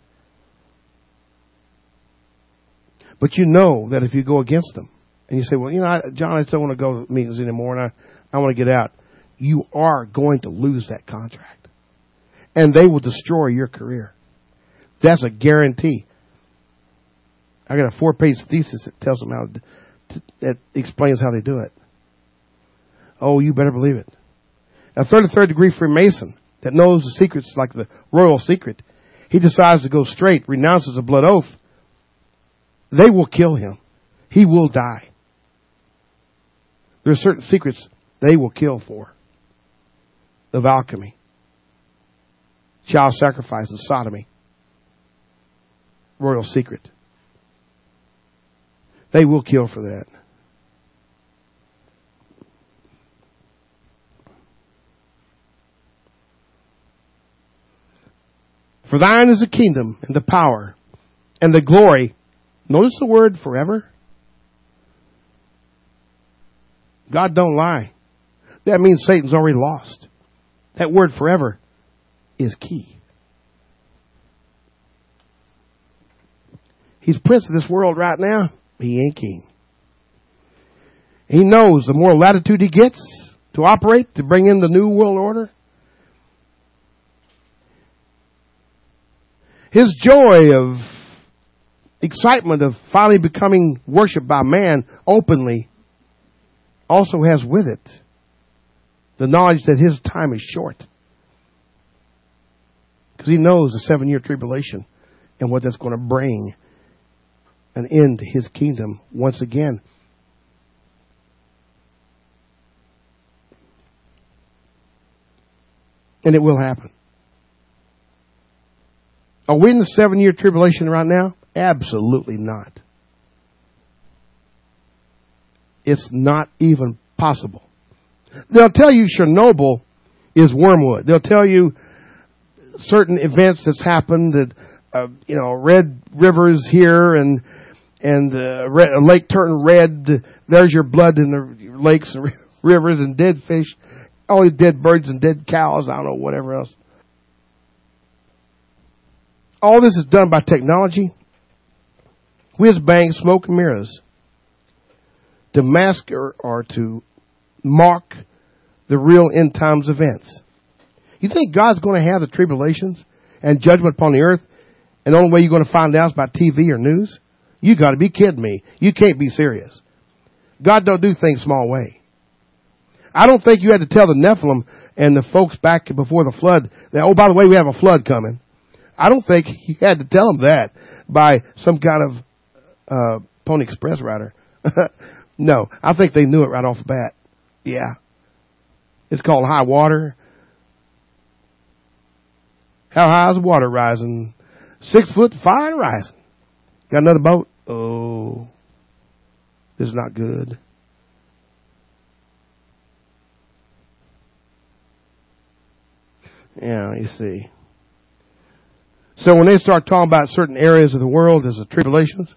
But you know that if you go against them, and you say, well, you know, I, John, I just don't want to go to meetings anymore, and I, I want to get out. You are going to lose that contract. And they will destroy your career. That's a guarantee. I got a four-page thesis that tells them how, to, that explains how they do it. Oh, you better believe it. A third or third degree Freemason that knows the secrets like the royal secret, he decides to go straight, renounces a blood oath, they will kill him. He will die. There are certain secrets they will kill for. Of alchemy, child sacrifice, and sodomy. Royal secret. They will kill for that. For thine is the kingdom and the power and the glory. Notice the word forever. God don't lie. That means Satan's already lost. That word forever is key. He's prince of this world right now. He ain't king. He knows the more latitude he gets to operate, to bring in the new world order, his joy of excitement of finally becoming worshipped by man openly also has with it the knowledge that his time is short. Because he knows the seven-year tribulation and what that's going to bring an end to his kingdom once again. And it will happen. Are we in the seven-year tribulation right now? Absolutely not. It's not even possible. They'll tell you Chernobyl is wormwood. They'll tell you certain events that's happened, that uh, you know, red rivers here and and uh, red, a lake turning red. There's your blood in the lakes and rivers and dead fish, only dead birds and dead cows. I don't know, whatever else. All this is done by technology, whiz bang, smoke and mirrors, to mask or, or to mock the real end times events. You think God's going to have the tribulations and judgment upon the earth, and the only way you're going to find out is by T V or news? You got to be kidding me. You can't be serious. God don't do things small way. I don't think you had to tell the Nephilim and the folks back before the flood that, oh, by the way, we have a flood coming. I don't think you had to tell them that by some kind of uh, Pony Express rider. No, I think they knew it right off the bat. Yeah. It's called high water. How high is the water rising? Six foot fire rising. Got another boat? Oh, this is not good. Yeah, you see. So when they start talking about certain areas of the world as the tribulations,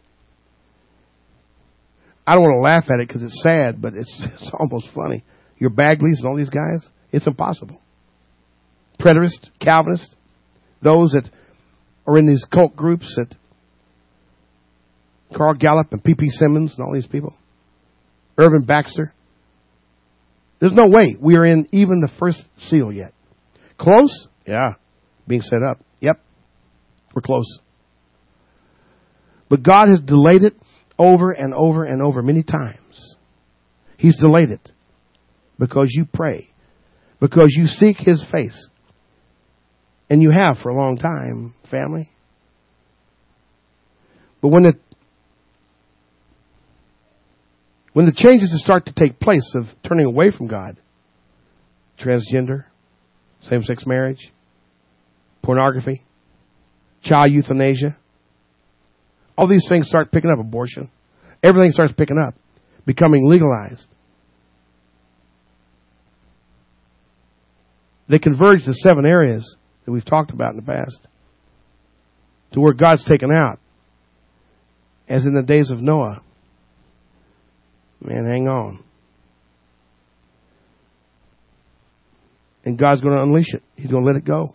I don't want to laugh at it because it's sad, but it's, it's almost funny. Your Bagleys and all these guys, it's impossible. Preterists, Calvinists, those that are in these cult groups, that Carl Gallup and P P Simmons and all these people, Irvin Baxter. There's no way we are in even the first seal yet. Close? Yeah. Being set up. Yep. We're close. But God has delayed it over and over and over many times. He's delayed it because you pray, because you seek His face. And you have for a long time, family. But when it when the changes start to take place of turning away from God, transgender, same-sex marriage, pornography, child euthanasia, all these things start picking up, abortion. Everything starts picking up, becoming legalized. They converge to seven areas that we've talked about in the past, to where God's taken out, as in the days of Noah. Man, hang on. And God's going to unleash it. He's going to let it go.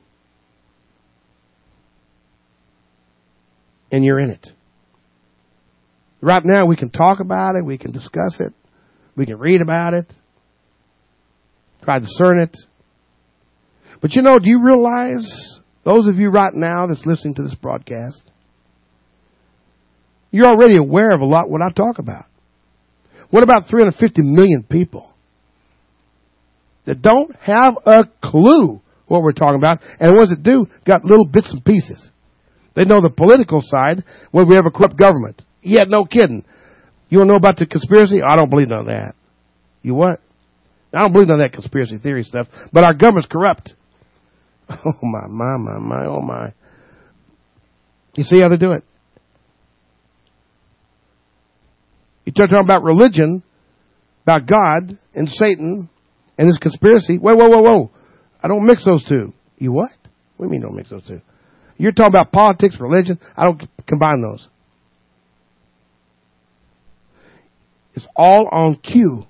And you're in it. Right now, we can talk about it. We can discuss it. We can read about it. Try to discern it. But you know, do you realize, those of you right now that's listening to this broadcast, you're already aware of a lot what I talk about. What about three hundred fifty million people that don't have a clue what we're talking about, and the ones that do got little bits and pieces? They know the political side when we have a corrupt government. Yeah, no kidding. You don't know about the conspiracy? I don't believe none of that. You what? I don't believe none of that conspiracy theory stuff, but our government's corrupt. Oh my, my, my, my, oh my. You see how they do it? You start talking about religion, about God and Satan and this conspiracy. Whoa, whoa, whoa, whoa. I don't mix those two. You what? What do you mean don't mix those two? You're talking about politics, religion. I don't combine those. It's all on cue.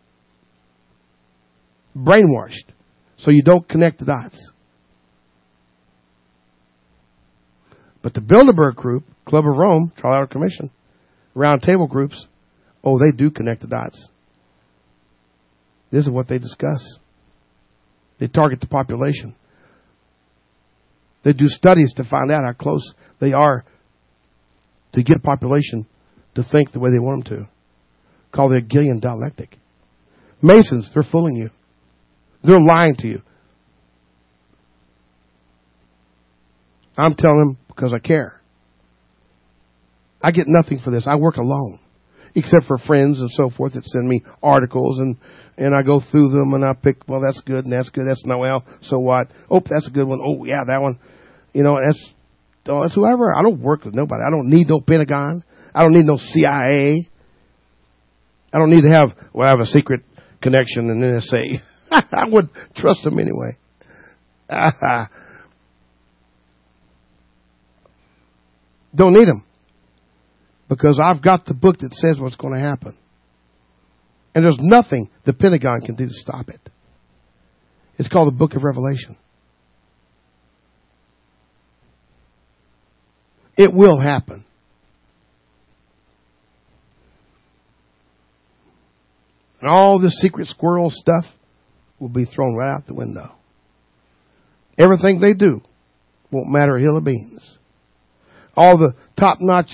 Brainwashed. So you don't connect the dots. But the Bilderberg group Club of Rome, Trilateral Commission, round table groups, oh, they do connect the dots. This is what they discuss. They target the population. They do studies to find out how close they are to get the population to think the way they want them to. Called the Hegelian dialectic. Masons, they're fooling you. They're lying to you. I'm telling them because I care. I get nothing for this. I work alone. Except for friends and so forth that send me articles, and, and I go through them and I pick, well, that's good and that's good. That's not, well, so what? Oh, that's a good one. Oh, yeah, that one. You know, that's, oh, that's whoever. I don't work with nobody. I don't need no Pentagon. I don't need no C I A. I don't need to have, well, I have a secret connection in N S A. I would trust them anyway. Don't need them. Because I've got the book that says what's going to happen. And there's nothing the Pentagon can do to stop it. It's called the Book of Revelation. It will happen. And all this secret squirrel stuff will be thrown right out the window. Everything they do won't matter a hill of beans. All the top-notch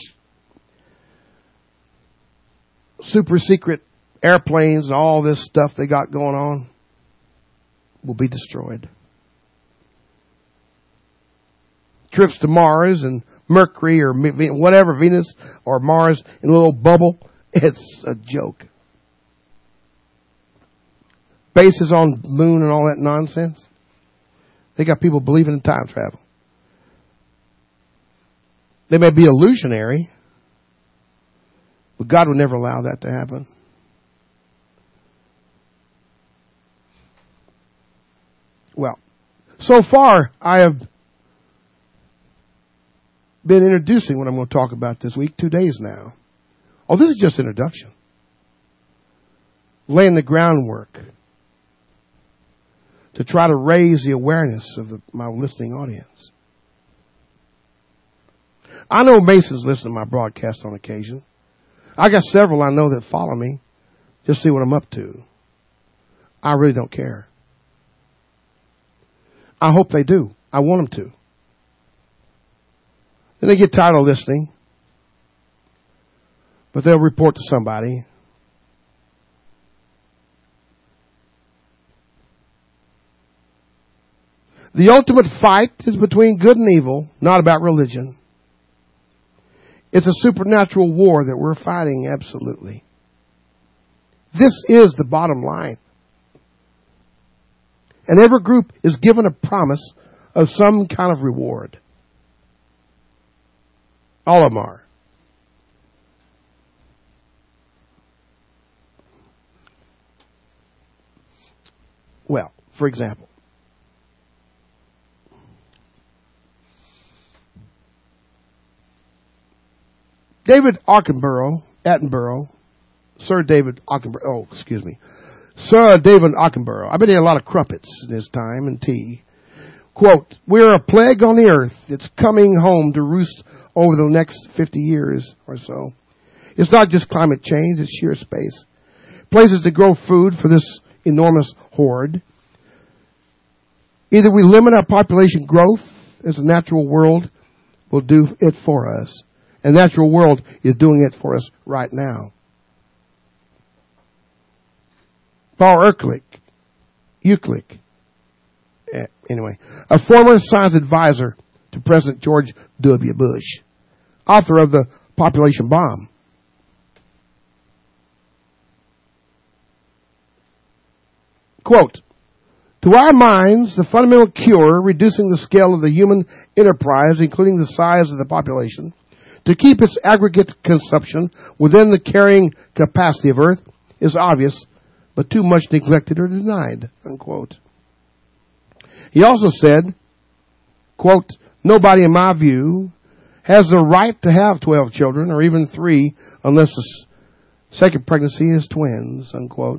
super secret airplanes and all this stuff they got going on will be destroyed. Trips to Mars and Mercury or whatever, Venus or Mars in a little bubble, it's a joke. Bases on the moon and all that nonsense. They got people believing in time travel. They may be illusionary, but God would never allow that to happen. Well, so far I have been introducing what I'm going to talk about this week, two days now. Oh, this is just introduction. Laying the groundwork to try to raise the awareness of the, my listening audience. I know Masons listen to my broadcast on occasion. I got several I know that follow me. Just see what I'm up to. I really don't care. I hope they do. I want them to. Then they get tired of listening. But they'll report to somebody. The ultimate fight is between good and evil, not about religion. It's a supernatural war that we're fighting, absolutely. This is the bottom line. And every group is given a promise of some kind of reward. All of them are. Well, for example, David Attenborough, Attenborough, Sir David Attenborough, oh, excuse me, Sir David Attenborough. I bet he had a lot of crumpets in his time and tea. Quote, "We're a plague on the earth. It's coming home to roost over the next fifty years or so. It's not just climate change, it's sheer space. Places to grow food for this enormous horde. Either we limit our population growth as the natural world will do it for us. And the natural world is doing it for us right now." Paul Ehrlich, Euclid, eh, anyway, a former science advisor to President George W. Bush, author of The Population Bomb. Quote, "To our minds, the fundamental cure, reducing the scale of the human enterprise, including the size of the population, to keep its aggregate consumption within the carrying capacity of Earth, is obvious, but too much neglected or denied," unquote. He also said, quote, "Nobody, in my view, has the right to have twelve children, or even three, unless the second pregnancy is twins," unquote.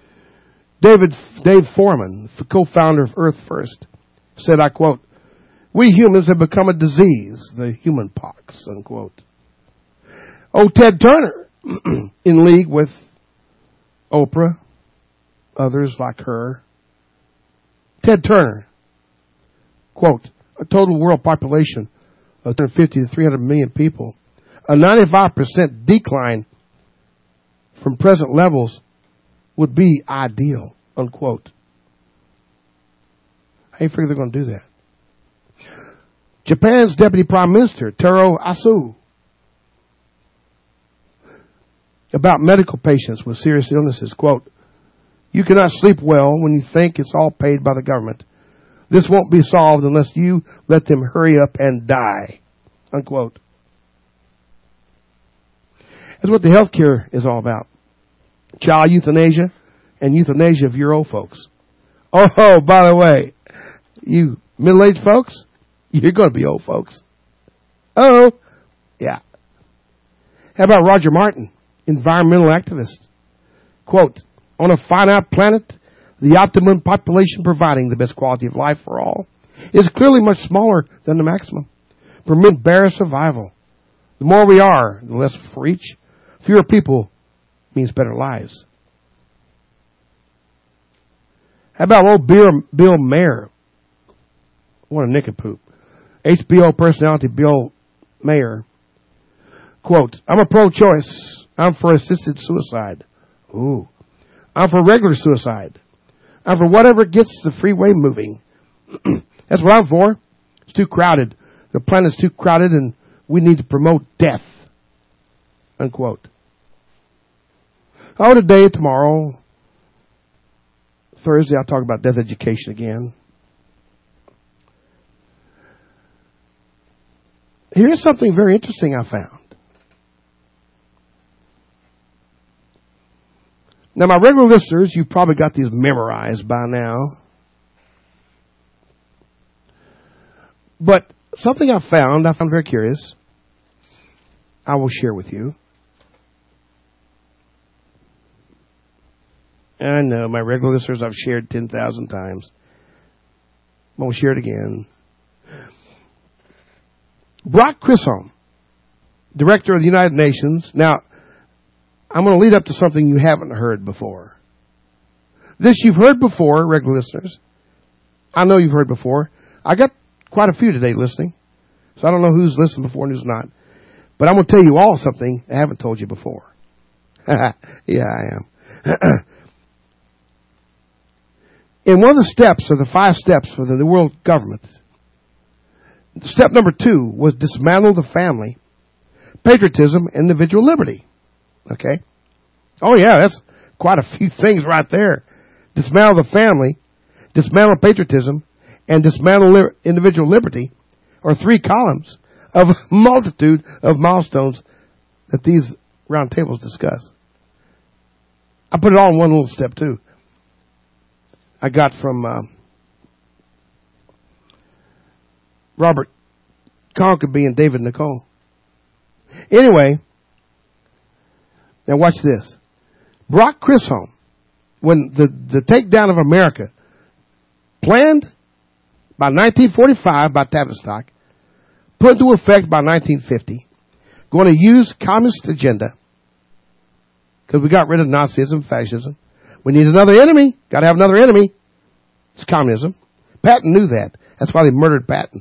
David Dave Foreman, the co-founder of Earth First, said, I quote, We humans have become a disease, the human pox, unquote. Oh, Ted Turner, in league with Oprah, others like her. Ted Turner, quote, a total world population of two hundred fifty to three hundred million people, a ninety-five percent decline from present levels would be ideal, unquote. How do you figure they're going to do that? Japan's Deputy Prime Minister, Taro Aso, about medical patients with serious illnesses, quote, you cannot sleep well when you think it's all paid by the government. This won't be solved unless you let them hurry up and die, unquote. That's what the health care is all about. Child euthanasia and euthanasia of your old folks. Oh, by the way, you middle-aged folks, you're going to be old folks. Oh, yeah. How about Roger Martin, environmental activist? Quote, on a finite planet, the optimum population providing the best quality of life for all is clearly much smaller than the maximum. Permit bare survival. The more we are, the less for each. Fewer people means better lives. How about old Bill, Bill Maher? What a nincompoop. H B O personality Bill Maher. Quote, I'm a pro-choice. I'm for assisted suicide. Ooh. I'm for regular suicide. I'm for whatever gets the freeway moving. That's what I'm for. It's too crowded. The planet's too crowded and we need to promote death. Unquote. Oh, today, tomorrow, Thursday, I'll talk about death education again. Here's something very interesting I found. Now, my regular listeners, you've probably got these memorized by now. But something I found, I found very curious, I will share with you. I know, my regular listeners I've shared ten thousand times. I'm going to share it again. Brock Chisholm, Director of the United Nations. Now, I'm going to lead up to something you haven't heard before. This you've heard before, regular listeners. I know you've heard before. I got quite a few today listening, so I don't know who's listened before and who's not. But I'm going to tell you all something I haven't told you before. Yeah, I am. In one of the steps of the five steps for the world government, step number two was dismantle the family, patriotism, and individual liberty. Okay? Oh, yeah, that's quite a few things right there. Dismantle the family, dismantle patriotism, and dismantle li- individual liberty are three columns of a multitude of milestones that these round tables discuss. I put it all in one little step, too. I got from uh, Robert Conkerby and David Nicole. Anyway, now watch this. Brock Chisholm, when the, the takedown of America, planned by nineteen forty-five by Tavistock, put into effect by nineteen fifty, going to use communist agenda, because we got rid of Nazism, fascism. We need another enemy. Got to have another enemy. It's communism. Patton knew that. That's why they murdered Patton.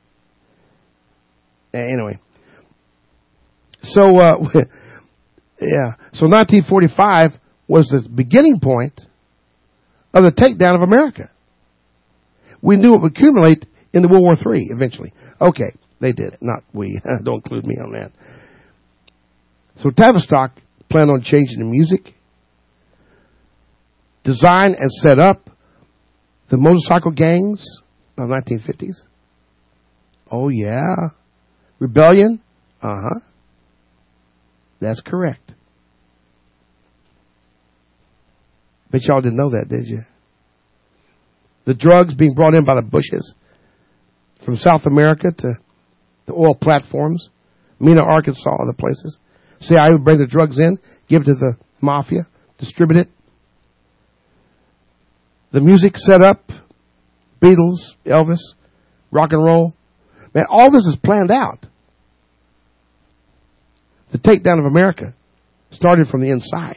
Anyway. So, uh, yeah. So nineteen forty-five was the beginning point of the takedown of America. We knew it would accumulate into World War Three eventually. Okay. They did it. Not we. Don't include me on that. So Tavistock planned on changing the music, design and set up the motorcycle gangs of nineteen fifties. Oh, yeah. Rebellion? Uh-huh. That's correct. Bet y'all didn't know that, did you? The drugs being brought in by the Bushes from South America to the oil platforms, Mena, Arkansas, other places. C I A would bring the drugs in, give it to the mafia, distribute it. The music set up, Beatles, Elvis, rock and roll, Man, all this is planned out. The takedown of America started from the inside.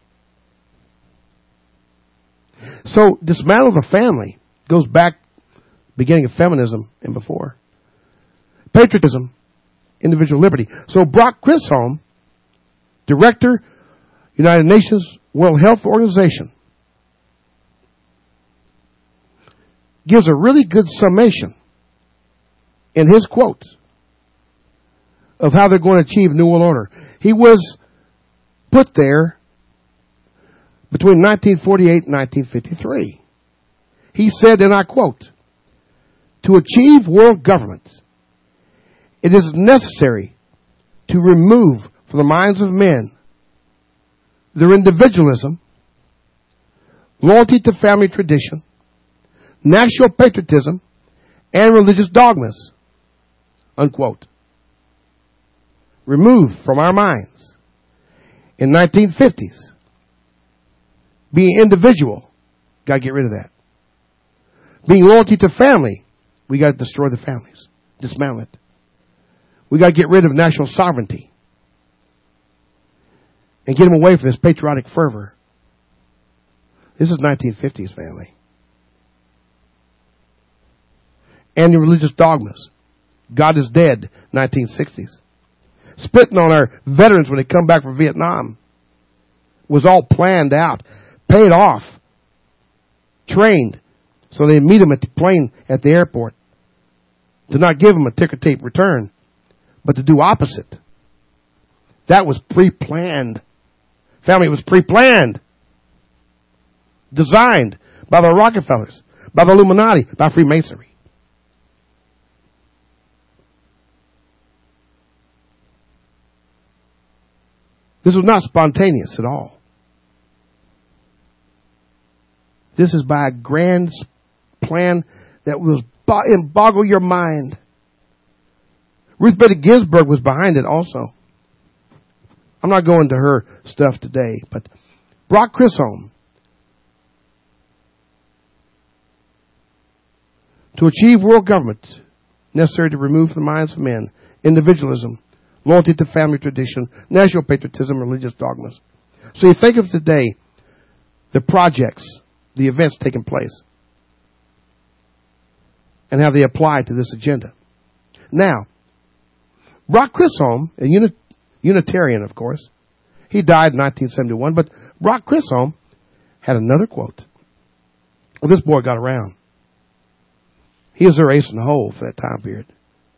So, dismantle the family goes back beginning of feminism and before. Patriotism, individual liberty. So Brock Chisholm, Director, United Nations World Health Organization, gives a really good summation in his quote of how they're going to achieve New World Order. He was put there between nineteen forty-eight and nineteen fifty-three. He said, and I quote, "To achieve world government, it is necessary to remove from the minds of men their individualism, loyalty to family tradition, national patriotism, and religious dogmas." Unquote. Removed from our minds. In nineteen fifties, being individual, got to get rid of that. Being loyalty to family, we got to destroy the families, dismantle it. We got to get rid of national sovereignty and get them away from this patriotic fervor. This is nineteen fifties, family. And the religious dogmas. God is dead, nineteen sixties. Spitting on our veterans when they come back from Vietnam was all planned out, paid off, trained, so they meet them at the plane at the airport. To not give them a ticker tape return, but to do opposite. That was pre-planned. Family was pre-planned. Designed by the Rockefellers, by the Illuminati, by Freemasonry. This was not spontaneous at all. This is by a grand plan that will boggle your mind. Ruth Bader Ginsburg was behind it also. I'm not going to her stuff today, but Brock Chisholm, to achieve world government, necessary to remove from the minds of men individualism, loyalty to family tradition, national patriotism, religious dogmas. So you think of today, the projects, the events taking place, and how they apply to this agenda. Now, Brock Chisholm, a unit, Unitarian, of course, he died in nineteen seventy-one, but Brock Chisholm had another quote. Well, this boy got around. He was their ace in the hole for that time period.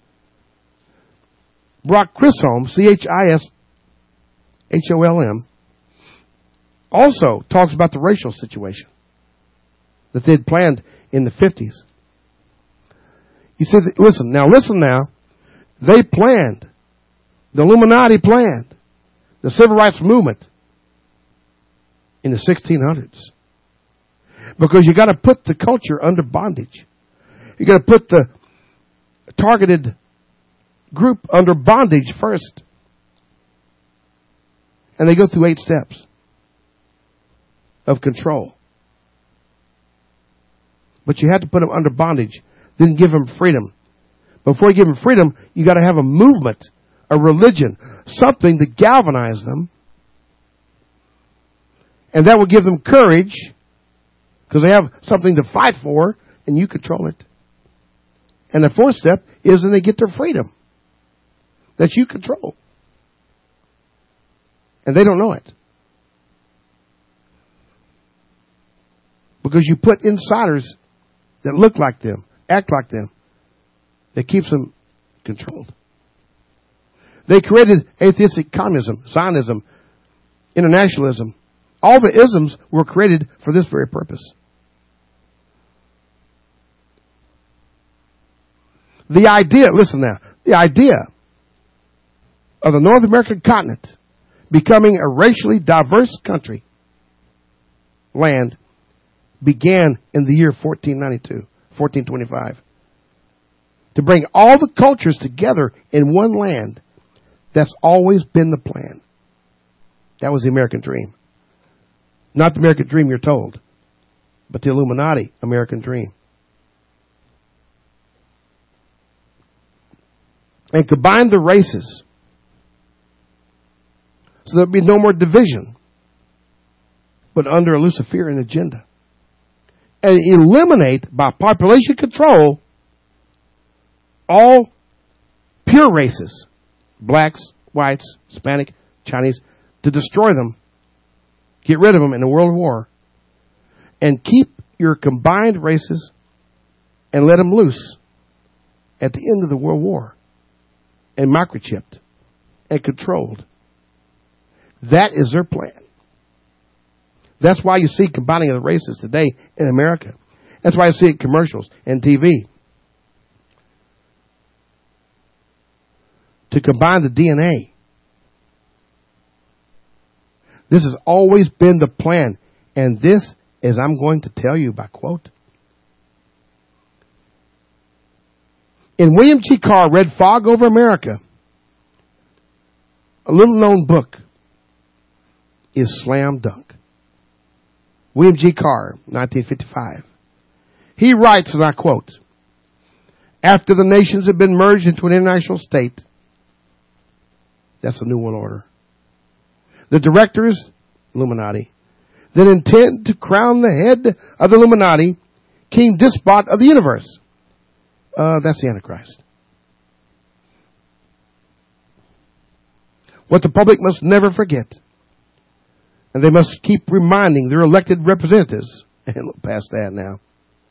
Brock Chisholm, C H I S H O L M, also talks about the racial situation that they'd planned in the fifties. He said, listen, now listen now, they planned, the Illuminati planned, the civil rights movement in the sixteen hundreds. Because you got to put the culture under bondage. You got to put the targeted group under bondage first. And they go through eight steps of control. But you had to put them under bondage, then give them freedom. Before you give them freedom, you got to have a movement, a religion, something to galvanize them. And that will give them courage, because they have something to fight for, and you control it. And the fourth step is when they get their freedom that you control. And they don't know it. Because you put insiders that look like them, act like them, that keeps them controlled. They created atheistic communism, Zionism, internationalism. All the isms were created for this very purpose. The idea, listen now, the idea of the North American continent becoming a racially diverse country, land, began in the year fourteen ninety-two, fourteen twenty-five. To bring all the cultures together in one land, that's always been the plan. That was the American dream. Not the American dream you're told, but the Illuminati American dream. and combine the races so there'll be no more division, but under a Luciferian agenda. And eliminate, by population control, all pure races, blacks, whites, Hispanic, Chinese, to destroy them, get rid of them in a world war, and keep your combined races and let them loose at the end of the world war, and microchipped and controlled. That is their plan. That's why you see combining of the races today in America. That's why you see it in commercials and T V. To combine the D N A. This has always been the plan. And this, as I'm going to tell you by quote. In William G. Carr read Fog Over America, a little known book is Slam Dunk. William G. Carr, nineteen fifty-five. He writes, and I quote, after the nations have been merged into an international state, that's a New World Order, the directors, Illuminati, that intend to crown the head of the Illuminati, king despot of the universe. Uh, that's the Antichrist. What the public must never forget, and they must keep reminding their elected representatives, and look past that now,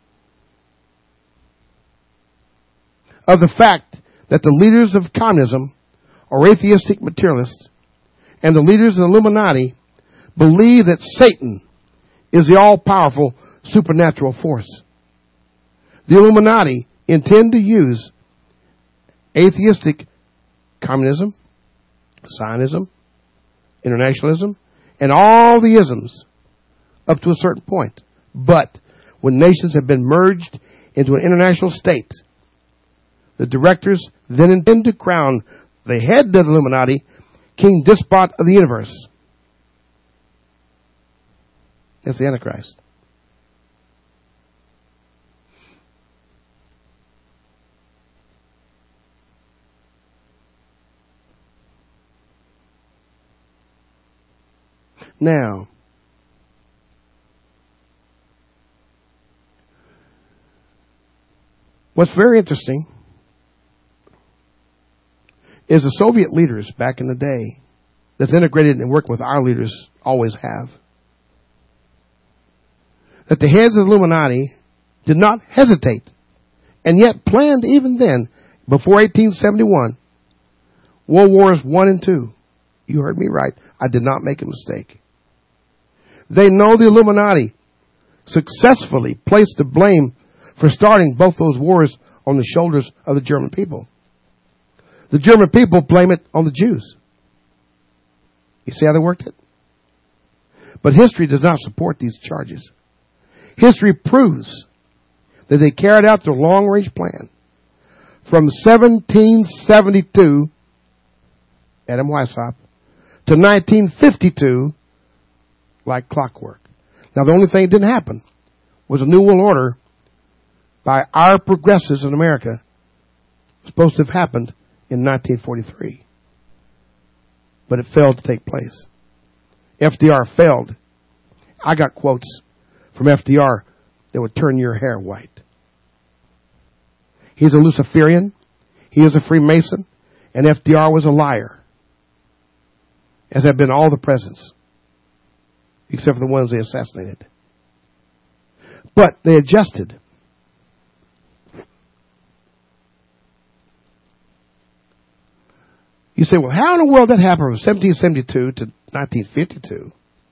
of the fact that the leaders of communism are atheistic materialists, and the leaders of the Illuminati believe that Satan is the all-powerful supernatural force. The Illuminati intend to use atheistic communism, Zionism, internationalism, and all the isms up to a certain point. But when nations have been merged into an international state, the directors then intend to crown the head of the Illuminati king despot of the universe. That's the Antichrist. Now, what's very interesting is the Soviet leaders back in the day that's integrated and working with our leaders always have, that the heads of the Illuminati did not hesitate and yet planned even then, before eighteen seventy-one, World Wars One and Two. You heard me right. I did not make a mistake. They know the Illuminati successfully placed the blame for starting both those wars on the shoulders of the German people. The German people blame it on the Jews. You see how they worked it? But history does not support these charges. History proves that they carried out their long-range plan from seventeen seventy-two, Adam Weishaupt, to nineteen fifty-two, like clockwork. Now, the only thing that didn't happen was a New World Order by our progressives in America supposed to have happened in nineteen forty-three. But it failed to take place. F D R failed. I got quotes from F D R that would turn your hair white. He's a Luciferian. He is a Freemason. And F D R was a liar. As have been all the presidents, except for the ones they assassinated. But they adjusted. You say, well, how in the world that happened from seventeen seventy-two to nineteen fifty-two?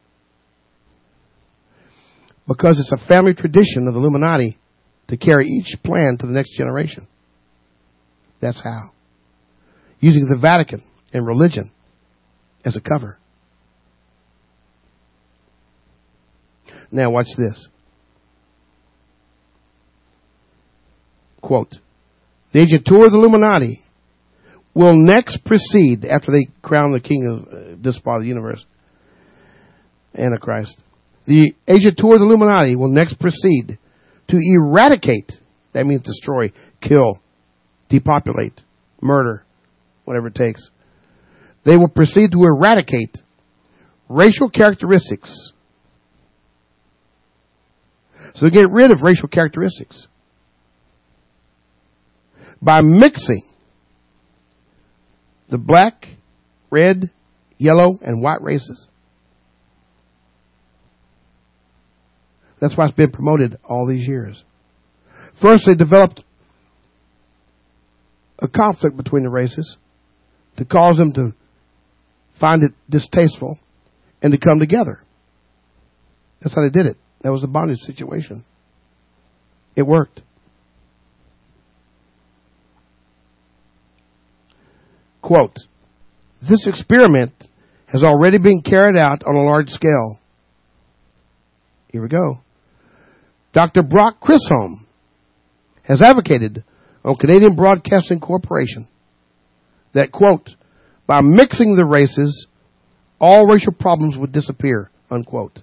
Because it's a family tradition of the Illuminati to carry each plan to the next generation. That's how. Using the Vatican and religion as a cover. Now watch this. Quote, the agentur of the Illuminati will next proceed, after they crown the king of uh, this part of the universe, Antichrist. The agentur of the Illuminati will next proceed to eradicate, that means destroy, kill, depopulate, murder, whatever it takes. They will proceed to eradicate racial characteristics. So get rid of racial characteristics by mixing the black, red, yellow, and white races. That's why it's been promoted all these years. First, they developed a conflict between the races to cause them to find it distasteful and to come together. That's how they did it. That was the bondage situation. It worked. Quote, this experiment has already been carried out on a large scale. Here we go. Doctor Brock Chisholm has advocated on Canadian Broadcasting Corporation that, quote, by mixing the races, all racial problems would disappear, unquote.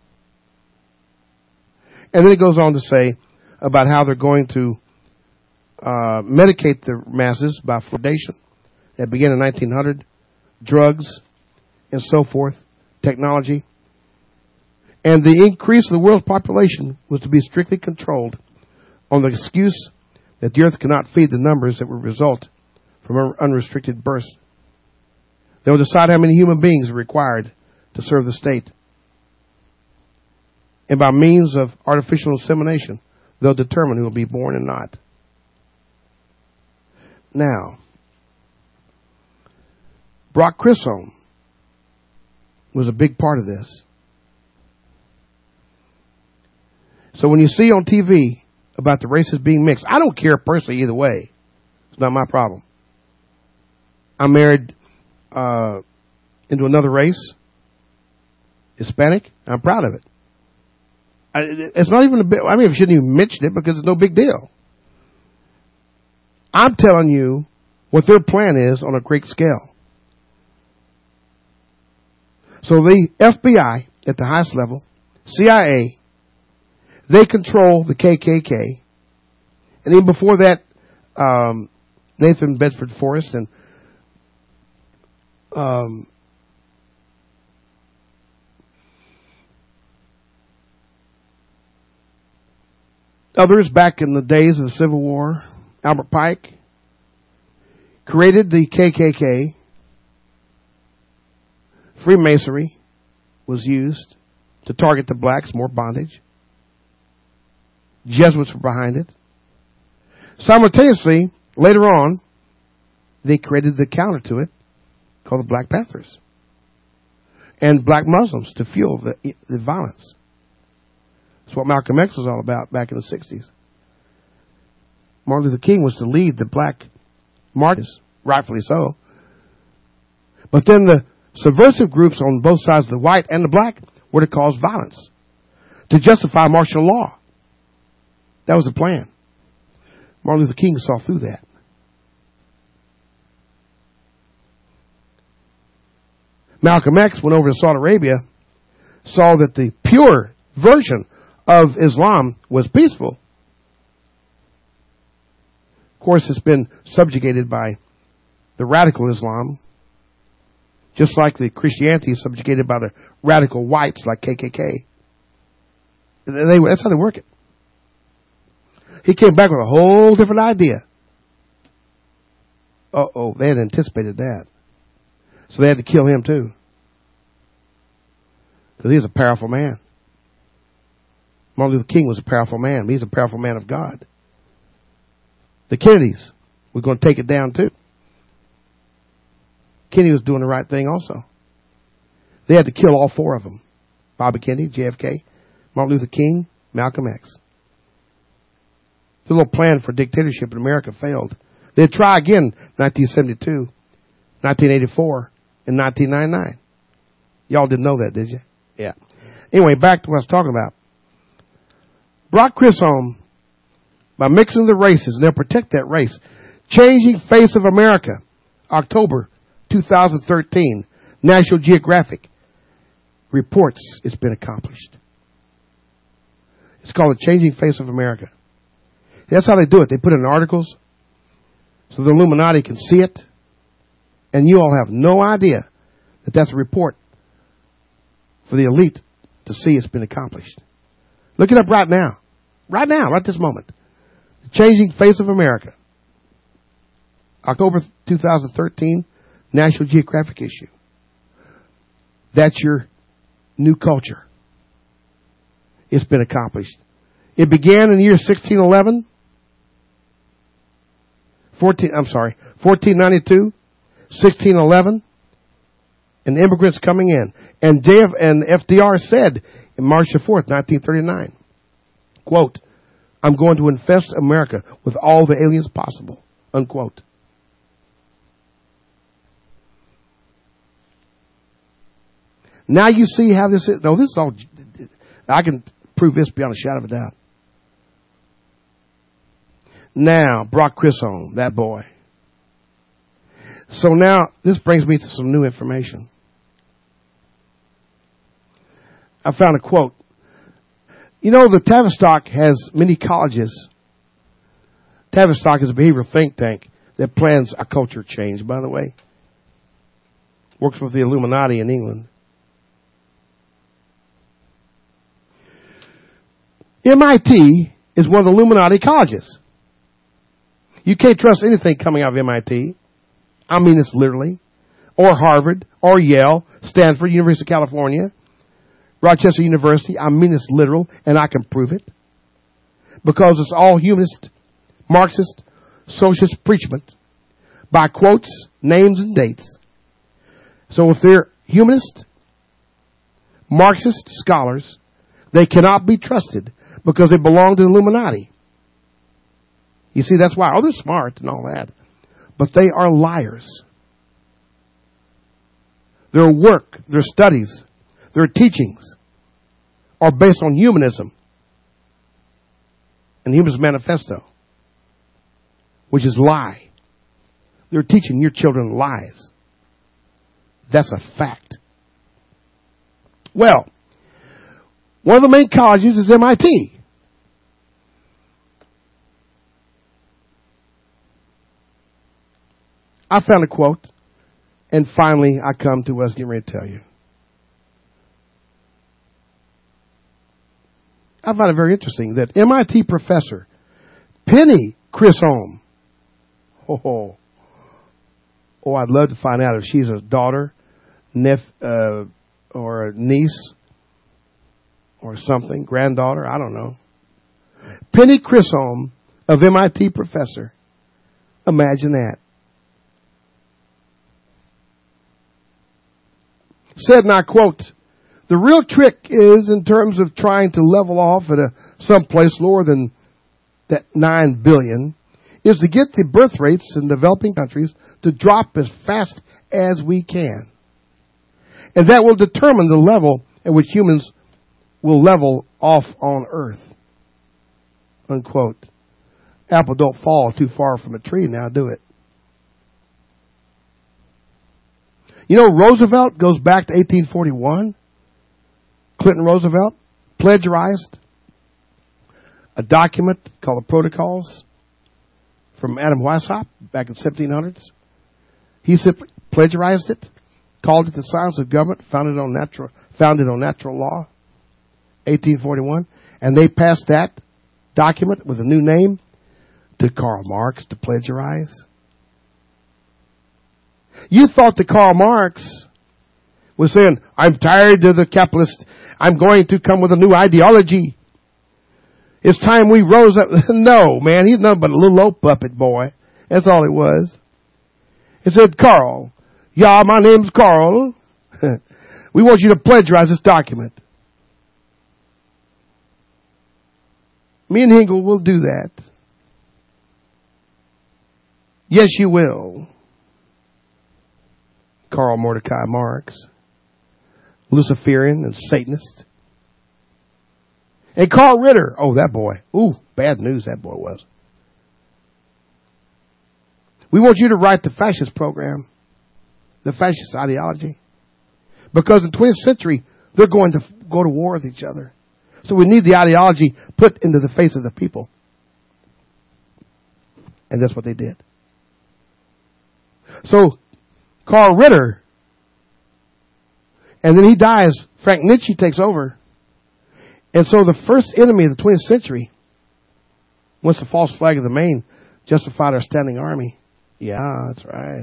And then it goes on to say about how they're going to uh, medicate the masses by fluoridation. That began in nineteen hundred, drugs, and so forth, technology. And the increase of the world's population was to be strictly controlled on the excuse that the earth cannot feed the numbers that would result from unrestricted births. They will decide how many human beings are required to serve the state. And by means of artificial insemination, they'll determine who will be born and not. Now, Brock Chisholm was a big part of this. So when you see on T V about the races being mixed, I don't care personally either way. It's not my problem. I'm married uh, into another race, Hispanic. I'm proud of it. I, it's not even a bit, I mean, I shouldn't even mention it because it's no big deal. I'm telling you what their plan is on a great scale. So the F B I at the highest level, C I A, they control the K K K. And even before that, um, Nathan Bedford Forrest and um, others back in the days of the Civil War, Albert Pike, created the K K K. Freemasonry was used to target the blacks, more bondage. Jesuits were behind it. Simultaneously, later on, they created the counter to it, called the Black Panthers, and black Muslims to fuel the, the violence. That's what Malcolm X was all about back in the sixties. Martin Luther King was to lead the black marches, rightfully so. But then the subversive groups on both sides, the white and the black, were to cause violence, to justify martial law. That was the plan. Martin Luther King saw through that. Malcolm X went over to Saudi Arabia, saw that the pure version of Islam was peaceful. Of course, it's been subjugated by the radical Islam, just like the Christianity is subjugated by the radical whites like K K K. They, that's how they work it. He came back with a whole different idea. Uh-oh, they had anticipated that. So they had to kill him too. Because he was a powerful man. Martin Luther King was a powerful man. He's a powerful man of God. The Kennedys were going to take it down too. Kennedy was doing the right thing also. They had to kill all four of them. Bobby Kennedy, J F K, Martin Luther King, Malcolm X. The little plan for dictatorship in America failed. They'd try again nineteen seventy-two, nineteen eighty-four, and nineteen ninety-nine. Y'all didn't know that, did you? Yeah. Anyway, back to what I was talking about. Brock Chisholm, by mixing the races, and they'll protect that race. Changing Face of America, October two thousand thirteen, National Geographic reports it's been accomplished. It's called The Changing Face of America. That's how they do it. They put it in articles so the Illuminati can see it And you all have no idea that that's a report for the elite to see it's been accomplished. Look it up right now. Right now, right this moment. The Changing Face of America. October two thousand thirteen, National Geographic issue. That's your new culture. It's been accomplished. It began in the year sixteen eleven. fourteen, I'm sorry, fourteen ninety-two, sixteen eleven, and immigrants coming in. And J F and F D R said in March the fourth, nineteen thirty-nine, quote, "I'm going to infest America with all the aliens possible," unquote. Now you see how this is. No, this is all, I can prove this beyond a shadow of a doubt. Now, Brock Chisholm, that boy. So now, this brings me to some new information. I found a quote. You know, the Tavistock has many colleges. Tavistock is a behavioral think tank that plans a culture change, by the way. Works with the Illuminati in England. M I T is one of the Illuminati colleges. You can't trust anything coming out of M I T. I mean this literally. Or Harvard, or Yale, Stanford, University of California, Rochester University. I mean this literal, and I can prove it. Because it's all humanist, Marxist, socialist preachment by quotes, names, and dates. So if they're humanist, Marxist scholars, they cannot be trusted because they belong to the Illuminati. You see, that's why. Oh, they're smart and all that. But they are liars. Their work, their studies, their teachings are based on humanism and the Humanist Manifesto, which is lie. They're teaching your children lies. That's a fact. Well, one of the main colleges is M I T. I found a quote, and finally I come to what I was getting ready to tell you. I find it very interesting that M I T professor Penny Chisholm, oh, oh, I'd love to find out if she's a daughter, nep, uh, or a niece, or something, granddaughter, I don't know. Penny Chisholm, of M I T professor. Imagine that. Said, and I quote, "The real trick is in terms of trying to level off at a someplace lower than that nine billion, is to get the birth rates in developing countries to drop as fast as we can. And that will determine the level at which humans will level off on Earth." Unquote. Apple don't fall too far from a tree now, do it? You know, Roosevelt goes back to eighteen forty-one. Clinton Roosevelt plagiarized a document called the Protocols from Adam Weishaupt back in the seventeen hundreds. He simply plagiarized it, called it the Science of Government, founded on natural, founded on natural law, eighteen forty-one, and they passed that document with a new name to Karl Marx to plagiarize. You thought that Karl Marx was saying, "I'm tired of the capitalist. I'm going to come with a new ideology. It's time we rose up." No, man, he's nothing but a little old puppet boy. That's all he was. He said, "Carl, yeah, my name's Carl. We want you to plagiarize this document." Me and Hegel will do that. Yes, you will. Karl Mordecai Marx, Luciferian and Satanist. And Carl Ritter, oh, that boy. Ooh, bad news that boy was. We want you to write the fascist program, the fascist ideology. Because in the twentieth century, they're going to go to war with each other. So we need the ideology put into the face of the people. And that's what they did. So Carl Ritter. And then he dies. Frank Nietzsche takes over. And so the first enemy of the twentieth century, once the false flag of the Maine justified our standing army. Yeah, that's right.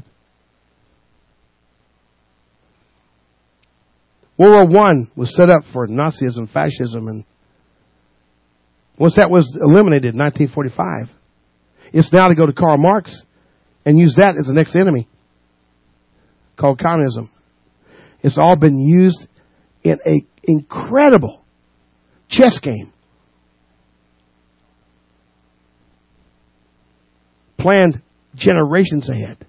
World War One was set up for Nazism, fascism, and once that was eliminated in nineteen forty-five, it's now to go to Karl Marx and use that as the next enemy, called communism. It's all been used in an incredible chess game, planned generations ahead.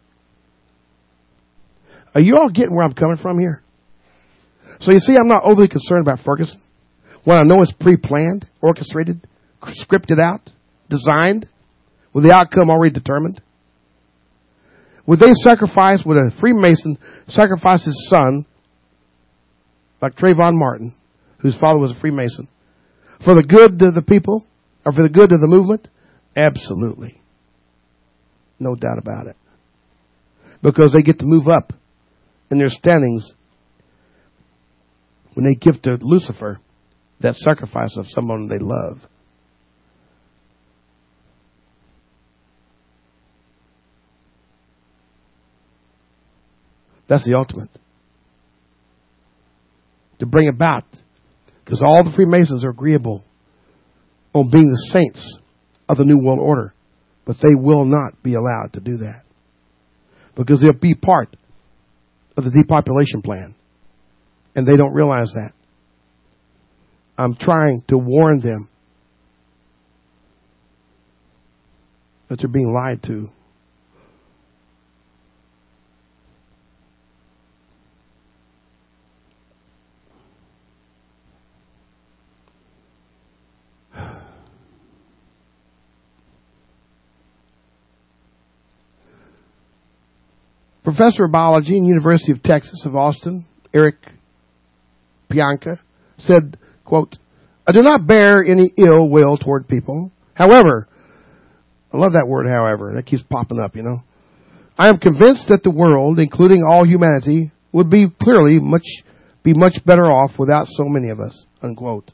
Are you all getting where I'm coming from here? So you see, I'm not overly concerned about Ferguson. When I know it's pre-planned, orchestrated, scripted out, designed, with the outcome already determined. Would they sacrifice, would a Freemason sacrifice his son, like Trayvon Martin, whose father was a Freemason, for the good of the people, or for the good of the movement? Absolutely. No doubt about it. Because they get to move up in their standings when they give to Lucifer that sacrifice of someone they love. That's the ultimate. To bring about, because all the Freemasons are agreeable on being the saints of the New World Order, but they will not be allowed to do that. Because they'll be part of the depopulation plan. And they don't realize that. I'm trying to warn them that they're being lied to. Professor of biology in University of Texas of Austin, Eric Pianka, said, quote, I do not bear any ill will toward people. However, I love that word, however. That keeps popping up, you know. I am convinced that the world, including all humanity, would be clearly much, be much better off without so many of us, unquote.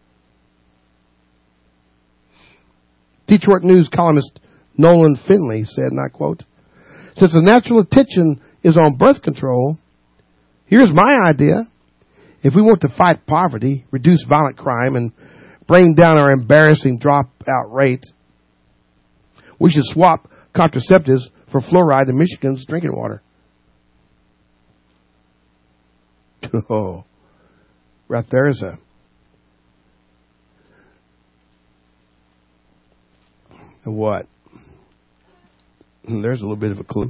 Detroit News columnist Nolan Finley said, and I quote, since the natural attention is on birth control, here's my idea. If we want to fight poverty, reduce violent crime, and bring down our embarrassing dropout rate, we should swap contraceptives for fluoride in Michigan's drinking water. Oh, right there is a, a what? There's a little bit of a clue.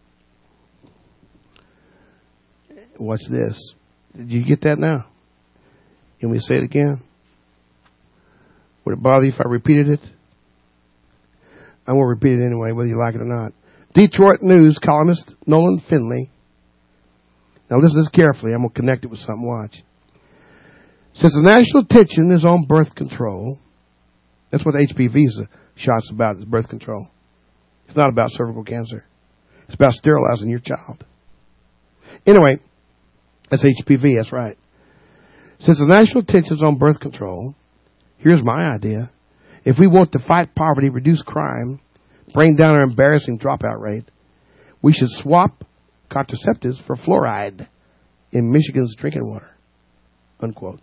Watch this. Did you get that now? Can we say it again? Would it bother you if I repeated it? I'm going to repeat it anyway, whether you like it or not. Detroit News columnist Nolan Finley. Now listen to this carefully. I'm going to connect it with something. Watch. Since the national attention is on birth control, that's what the H P V shot's about, is birth control. It's not about cervical cancer. It's about sterilizing your child. Anyway, that's H P V, that's right. Since the national attention is on birth control, here's my idea. If we want to fight poverty, reduce crime, bring down our embarrassing dropout rate, we should swap contraceptives for fluoride in Michigan's drinking water, unquote.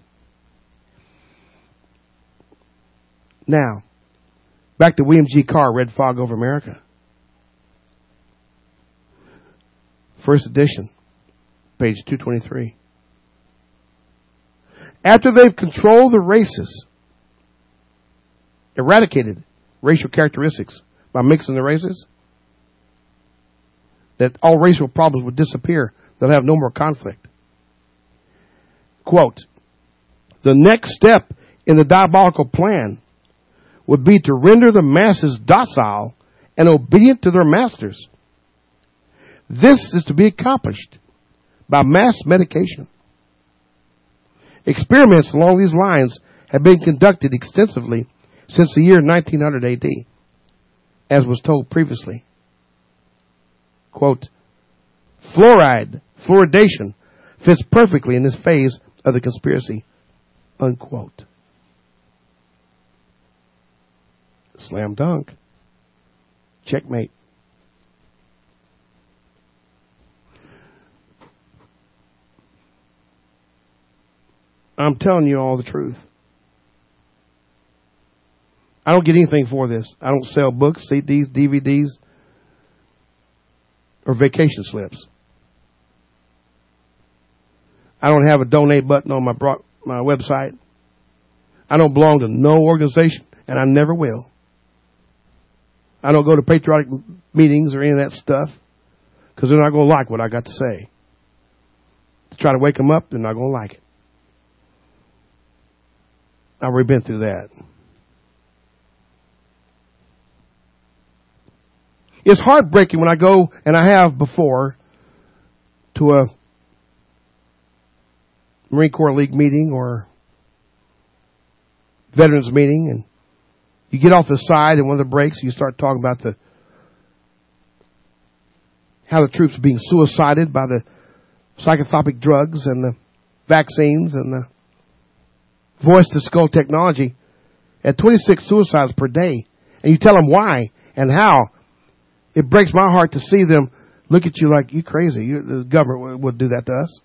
Now, back to William G. Carr, Red Fog Over America. First edition, page two twenty-three. After they've controlled the races, eradicated racial characteristics by mixing the races, that all racial problems would disappear. They'll have no more conflict. Quote, the next step in the diabolical plan would be to render the masses docile and obedient to their masters. This is to be accomplished by mass medication. Experiments along these lines have been conducted extensively since the year nineteen hundred A D, as was told previously. Quote, Fluoride, fluoridation, fits perfectly in this phase of the conspiracy. Unquote. Slam dunk. Checkmate. I'm telling you all the truth. I don't get anything for this. I don't sell books, C Ds, D V Ds, or vacation slips. I don't have a donate button on my bro- my website. I don't belong to no organization, and I never will. I don't go to patriotic meetings or any of that stuff because they're not going to like what I got to say. To try to wake them up, they're not going to like it. I've already been through that. It's heartbreaking when I go, and I have before, to a Marine Corps League meeting or veterans meeting, and you get off the side and one of the breaks, you start talking about the how the troops are being suicided by the psychotropic drugs and the vaccines and the voice-to-skull technology at twenty-six suicides per day. And you tell them why and how. It breaks my heart to see them look at you like, you crazy. You, the government would do that to us.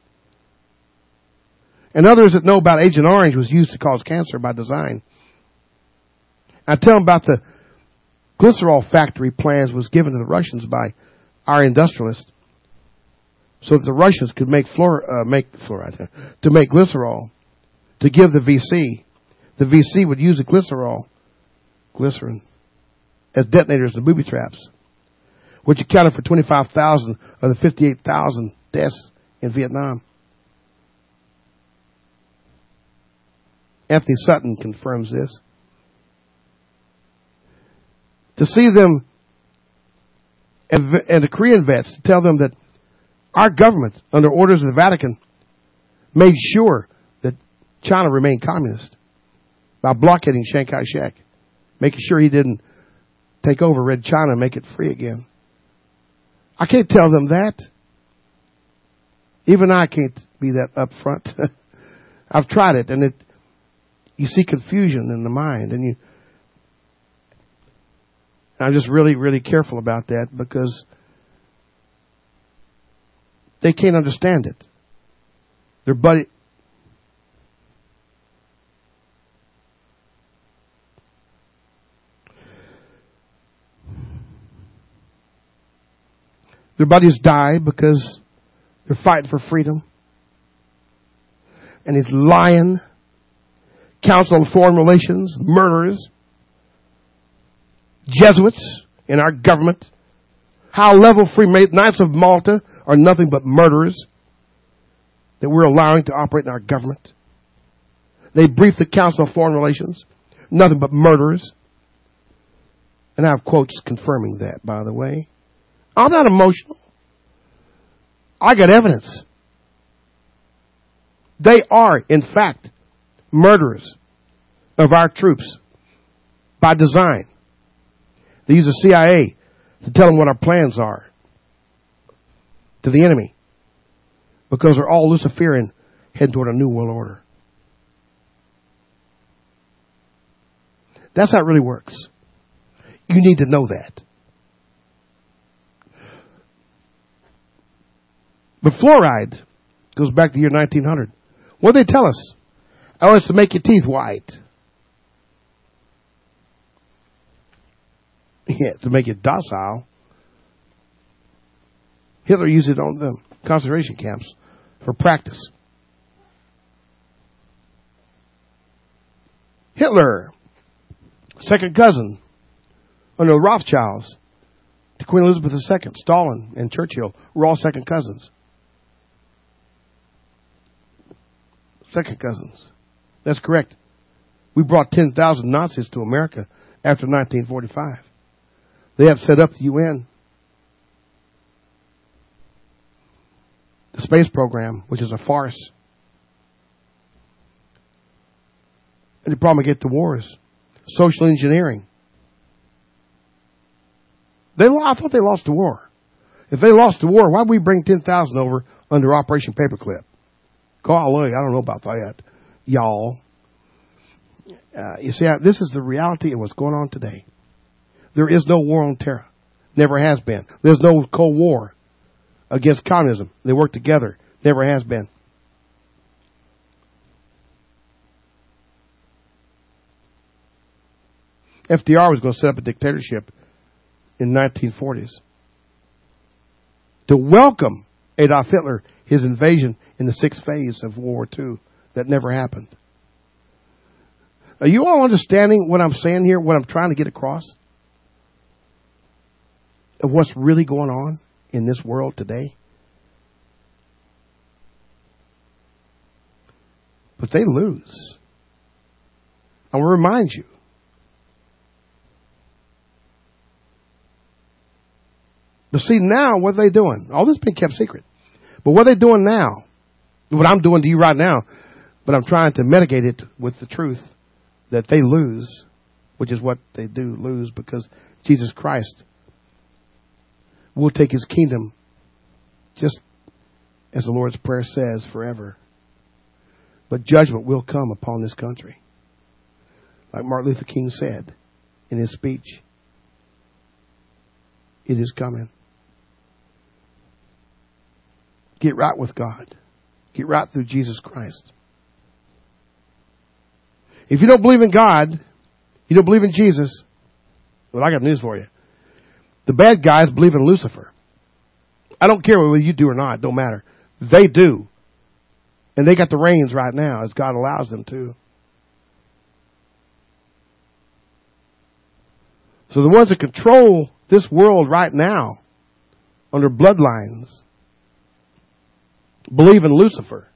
And others that know about Agent Orange was used to cause cancer by design. I tell them about the glycerol factory plans was given to the Russians by our industrialists so that the Russians could make fluor, uh, make fluoride, to make glycerol, to give the V C. The V C would use the glycerol, glycerin, as detonators and booby traps, which accounted for twenty-five thousand of the fifty-eight thousand deaths in Vietnam. Anthony Sutton confirms this. To see them, and, and the Korean vets, to tell them that our government, under orders of the Vatican, made sure that China remained communist by blockading Chiang Kai-shek, making sure he didn't take over Red China and make it free again. I can't tell them that. Even I can't be that upfront. I've tried it, and it you see confusion in the mind, and you. I'm just really, really careful about that because they can't understand it. Their buddy. Their buddies die because they're fighting for freedom. And it's lying, Council on Foreign Relations, murderers, Jesuits in our government, high-level Freemasons, Knights of Malta are nothing but murderers that we're allowing to operate in our government. They briefed the Council of Foreign Relations, nothing but murderers. And I have quotes confirming that, by the way. I'm not emotional. I got evidence. They are, in fact, murderers of our troops by design. They use the C I A to tell them what our plans are to the enemy because they're all Luciferian heading toward a new world order. That's how it really works. You need to know that. But fluoride goes back to the year nineteen hundred. What did they tell us? Oh, it's to make your teeth white. Yeah, to make it docile. Hitler used it on the concentration camps for practice. Hitler, second cousin under the Rothschilds to Queen Elizabeth the Second, Stalin and Churchill were all second cousins. Second cousins. That's correct. We brought ten thousand Nazis to America after nineteen forty-five. They have set up the U N, the space program, which is a farce. And the problem get to wars. Social engineering. They, I thought they lost the war. If they lost the war, why would we bring ten thousand over under Operation Paperclip? Golly, I don't know about that, y'all. Uh, you see, this is the reality of what's going on today. There is no war on terror. Never has been. There's no Cold War against communism. They work together. Never has been. F D R was going to set up a dictatorship in the nineteen forties to welcome Adolf Hitler, his invasion in the sixth phase of World War Two. That never happened. Are you all understanding what I'm saying here, what I'm trying to get across? Of what's really going on in this world today? But they lose. I want to remind you. But see, now, what are they doing? All this has been kept secret. But what are they doing now? What I'm doing to you right now, but I'm trying to mitigate it with the truth that they lose, which is what they do lose, because Jesus Christ will take his kingdom, just as the Lord's Prayer says, forever. But judgment will come upon this country. Like Martin Luther King said in his speech, it is coming. Get right with God. Get right through Jesus Christ. If you don't believe in God, you don't believe in Jesus, well, I got news for you. The bad guys believe in Lucifer. I don't care whether you do or not. It don't matter. They do. And they got the reins right now as God allows them to. So the ones that control this world right now under bloodlines believe in Lucifer.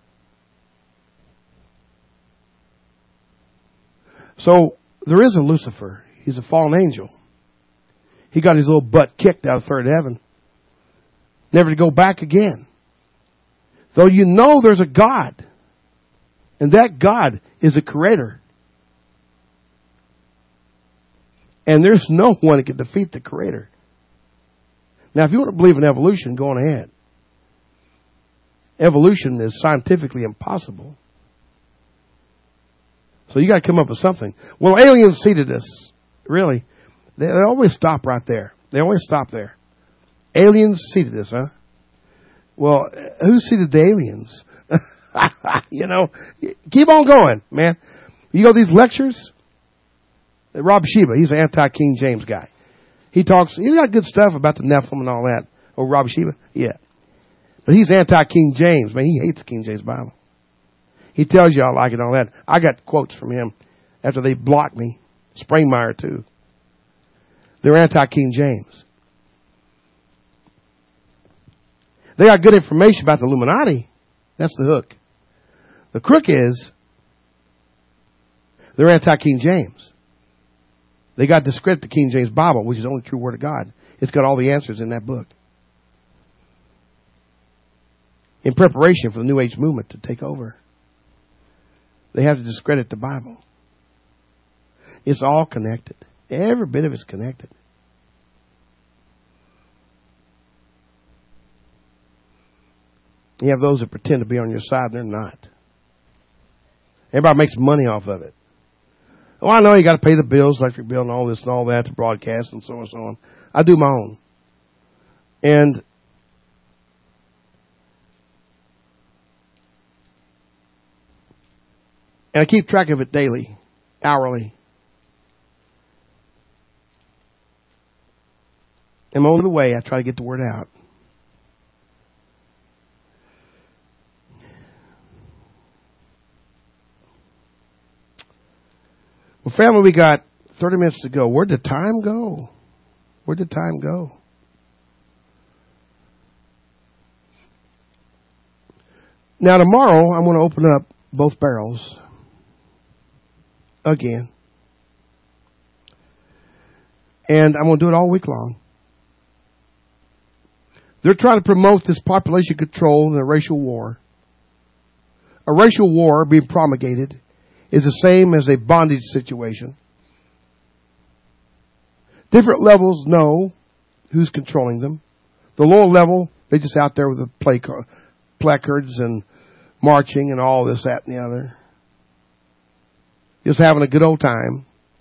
So there is a Lucifer. He's a fallen angel. He got his little butt kicked out of third heaven, never to go back again. Though you know there's a God, and that God is a creator. And there's no one that can defeat the creator. Now, if you want to believe in evolution, go on ahead. Evolution is scientifically impossible. So you got to come up with something. Well, aliens seeded us. Really. They, they always stop right there. They always stop there. Aliens seeded us, huh? Well, who seeded the aliens? You know, keep on going, man. You go to these lectures. Rob Sheba, he's an anti-King James guy. He talks, he's got good stuff about the Nephilim and all that. Oh, Rob Sheba? Yeah. But he's anti-King James, man. He hates the King James Bible. He tells you I like it and all that. I got quotes from him after they blocked me. Springmeyer, too. They're anti-King James. They got good information about the Illuminati. That's the hook. The crook is they're anti-King James. They got discredit the King James Bible, which is the only true word of God. It's got all the answers in that book. In preparation for the New Age movement to take over, they have to discredit the Bible. It's all connected. Every bit of it's connected. You have those that pretend to be on your side, and they're not. Everybody makes money off of it. Oh, I know you got to pay the bills, electric bill and all this and all that to broadcast and so on and so on. I do my own. And and I keep track of it daily, hourly. And on the way, I try to get the word out. Well, family, we got thirty minutes to go. Where'd the time go? Where'd the time go? Now, tomorrow, I'm going to open up both barrels again. And I'm going to do it all week long. They're trying to promote this population control and a racial war. A racial war being promulgated is the same as a bondage situation. Different levels know who's controlling them. The lower level, they're just out there with the play car, placards and marching and all this, that, and the other. Just having a good old time.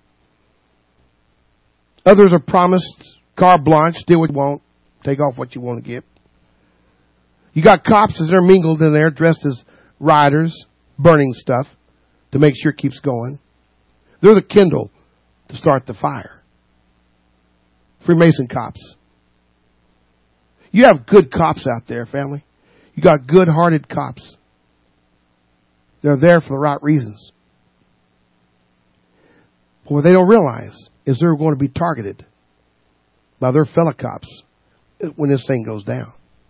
Others are promised carte blanche, do what you want, take off what you want to get. You got cops as they're mingled in there, dressed as riders, burning stuff to make sure it keeps going. They're the kindle to start the fire. Freemason cops. You have good cops out there, family. You got good-hearted cops. They're there for the right reasons. But what they don't realize is they're going to be targeted by their fellow cops when this thing goes down.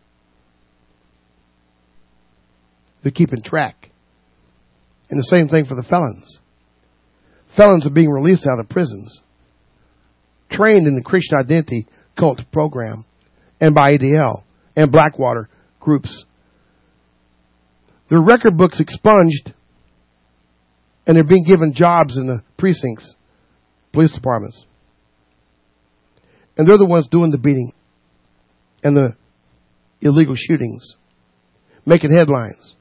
They're keeping track. And the same thing for the felons. Felons are being released out of prisons, trained in the Christian Identity Cult program, and by A D L and Blackwater groups. Their record books expunged, and they're being given jobs in the precincts, police departments. And they're the ones doing the beating and the illegal shootings, making headlines.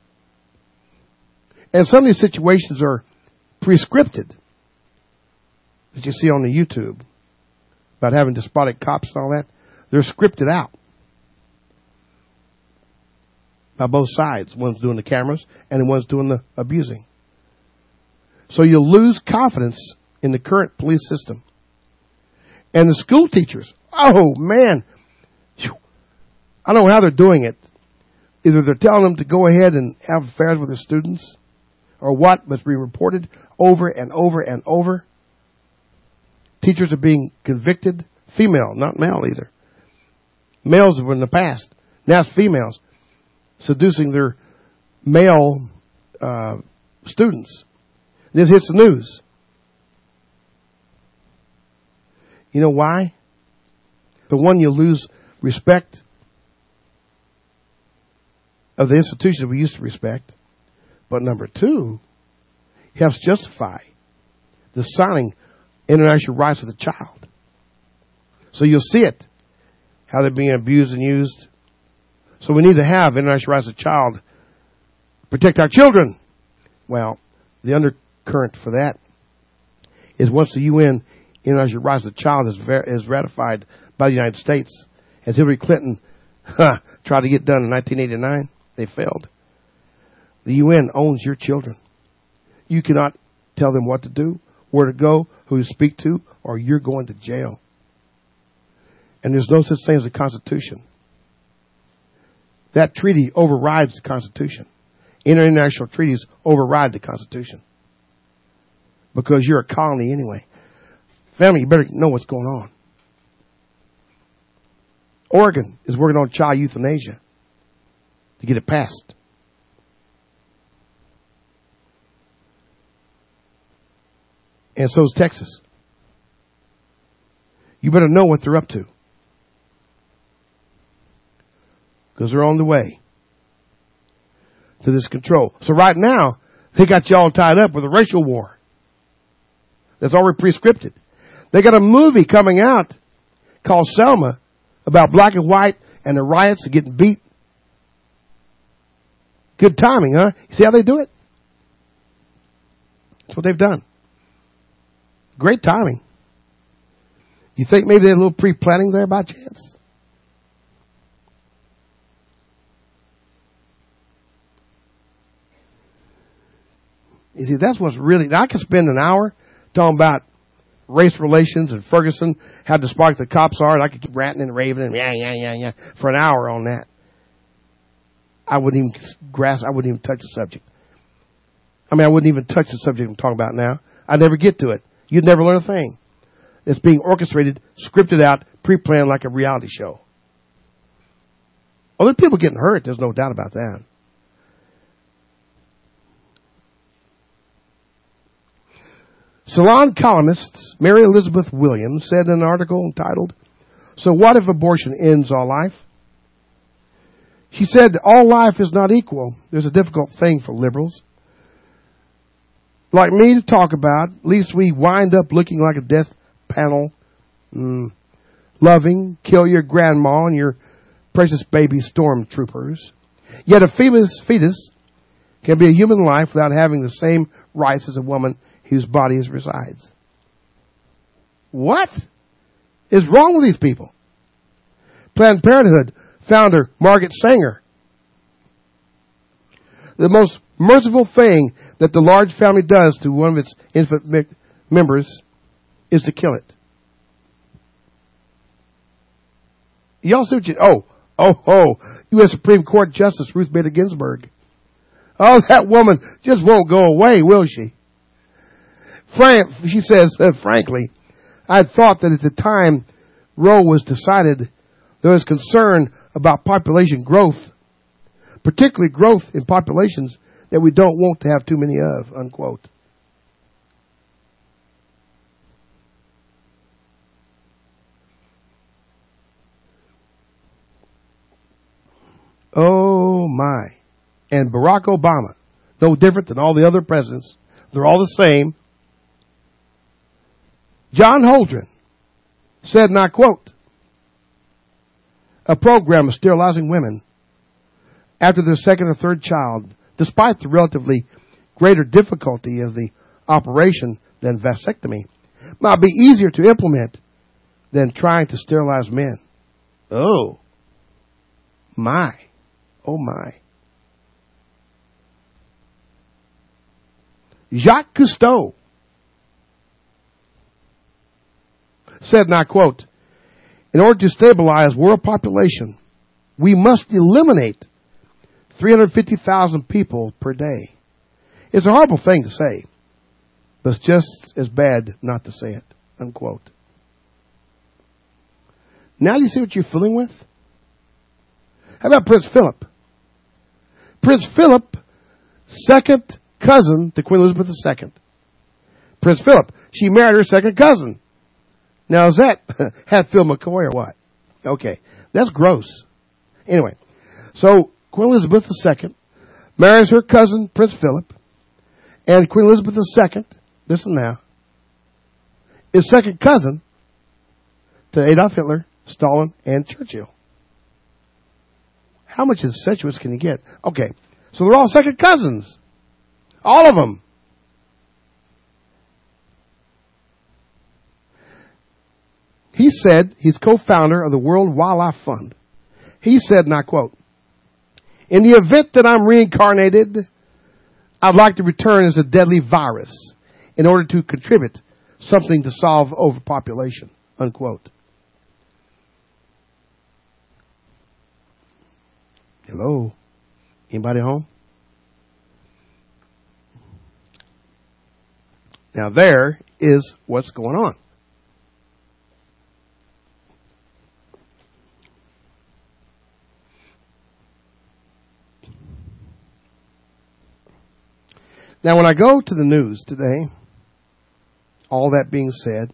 And some of these situations are prescripted that you see on the YouTube about having despotic cops and all that. They're scripted out by both sides. One's doing the cameras and the one's doing the abusing. So you lose confidence in the current police system. And the school teachers, oh man, I don't know how they're doing it. Either they're telling them to go ahead and have affairs with their students, or what must be reported over and over and over. Teachers are being convicted, female, not male either. Males were in the past. Now it's females seducing their male uh, students. This hits the news. You know why? The one, you lose respect of the institution we used to respect. But number two, helps justify the signing international rights of the child. So you'll see it, how they're being abused and used. So we need to have international rights of the child, protect our children. Well, the undercurrent for that is once the U N International Rights of the Child is, ver- is ratified by the United States, as Hillary Clinton huh, tried to get done in nineteen eighty-nine, they failed. The U N owns your children. You cannot tell them what to do, where to go, who to speak to, or you're going to jail. And there's no such thing as a Constitution. That treaty overrides the Constitution. International treaties override the Constitution. Because you're a colony anyway. Family, you better know what's going on. Oregon is working on child euthanasia to get it passed. And so is Texas. You better know what they're up to. Because they're on the way to this control. So right now, they got you all tied up with a racial war. That's already prescripted. They got a movie coming out called Selma about black and white and the riots and getting beat. Good timing, huh? You see how they do it? That's what they've done. Great timing. You think maybe there's a little pre-planning there by chance? You see, that's what's really... Now, I could spend an hour talking about race relations and Ferguson, how despotic the cops are, and I could keep ranting and raving and yeah, yeah, yeah, yeah, for an hour on that. I wouldn't even grasp, I wouldn't even touch the subject. I mean, I wouldn't even touch the subject I'm talking about now. I'd never get to it. You'd never learn a thing. It's being orchestrated, scripted out, pre-planned like a reality show. Other people getting hurt, there's no doubt about that. Salon columnist Mary Elizabeth Williams said in an article entitled, "So what if abortion ends all life?" She said, all life is not equal. There's a difficult thing for liberals like me to talk about. At least we wind up looking like a death panel. Mm. Loving, kill your grandma and your precious baby stormtroopers. Yet a fetus, fetus can be a human life without having the same rights as a woman whose body is resides. What is wrong with these people? Planned Parenthood founder Margaret Sanger. The most merciful thing that the large family does to one of its infant me- members is to kill it. Y'all see what you... Oh, oh, oh. U S Supreme Court Justice Ruth Bader Ginsburg. Oh, that woman just won't go away, will she? Frank, she says, uh, frankly, I thought that at the time Roe was decided, there was concern about population growth, particularly growth in populations that we don't want to have too many of, unquote. Oh, my. And Barack Obama, no different than all the other presidents. They're all the same. John Holdren said, and I quote, a program of sterilizing women after their second or third child, despite the relatively greater difficulty of the operation than vasectomy, might be easier to implement than trying to sterilize men. Oh, my. Oh, my. Jacques Cousteau said, and I quote, in order to stabilize world population, we must eliminate three hundred fifty thousand people per day. It's a horrible thing to say, but it's just as bad not to say it, unquote. Now do you see what you're fooling with? How about Prince Philip? Prince Philip, second cousin to Queen Elizabeth the Second. Prince Philip, she married her second cousin. Now is that Hatfield McCoy or what? Okay, that's gross. Anyway, so Queen Elizabeth the Second marries her cousin Prince Philip, and Queen Elizabeth the Second, listen now, is second cousin to Adolf Hitler, Stalin, and Churchill. How much incestuous can you get? Okay, so they're all second cousins. All of them. He said, he's co-founder of the World Wildlife Fund. He said, and I quote, in the event that I'm reincarnated, I'd like to return as a deadly virus in order to contribute something to solve overpopulation, unquote. Hello? Anybody home? Now there is what's going on. Now when I go to the news today, all that being said,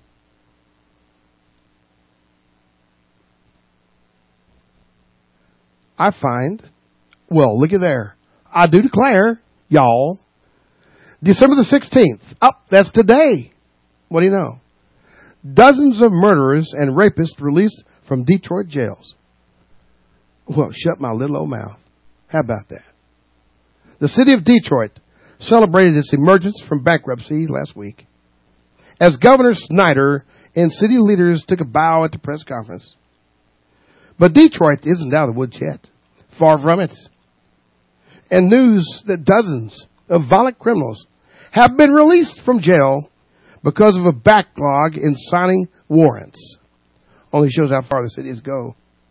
I find, well, look at there. I do declare, y'all, December the sixteenth. Oh, that's today. What do you know? Dozens of murderers and rapists released from Detroit jails. Well, shut my little old mouth. How about that? The city of Detroit celebrated its emergence from bankruptcy last week as Governor Snyder and city leaders took a bow at the press conference. But Detroit isn't out of the woods yet. Far from it. And news that dozens of violent criminals have been released from jail because of a backlog in signing warrants. Only shows how far the cities go.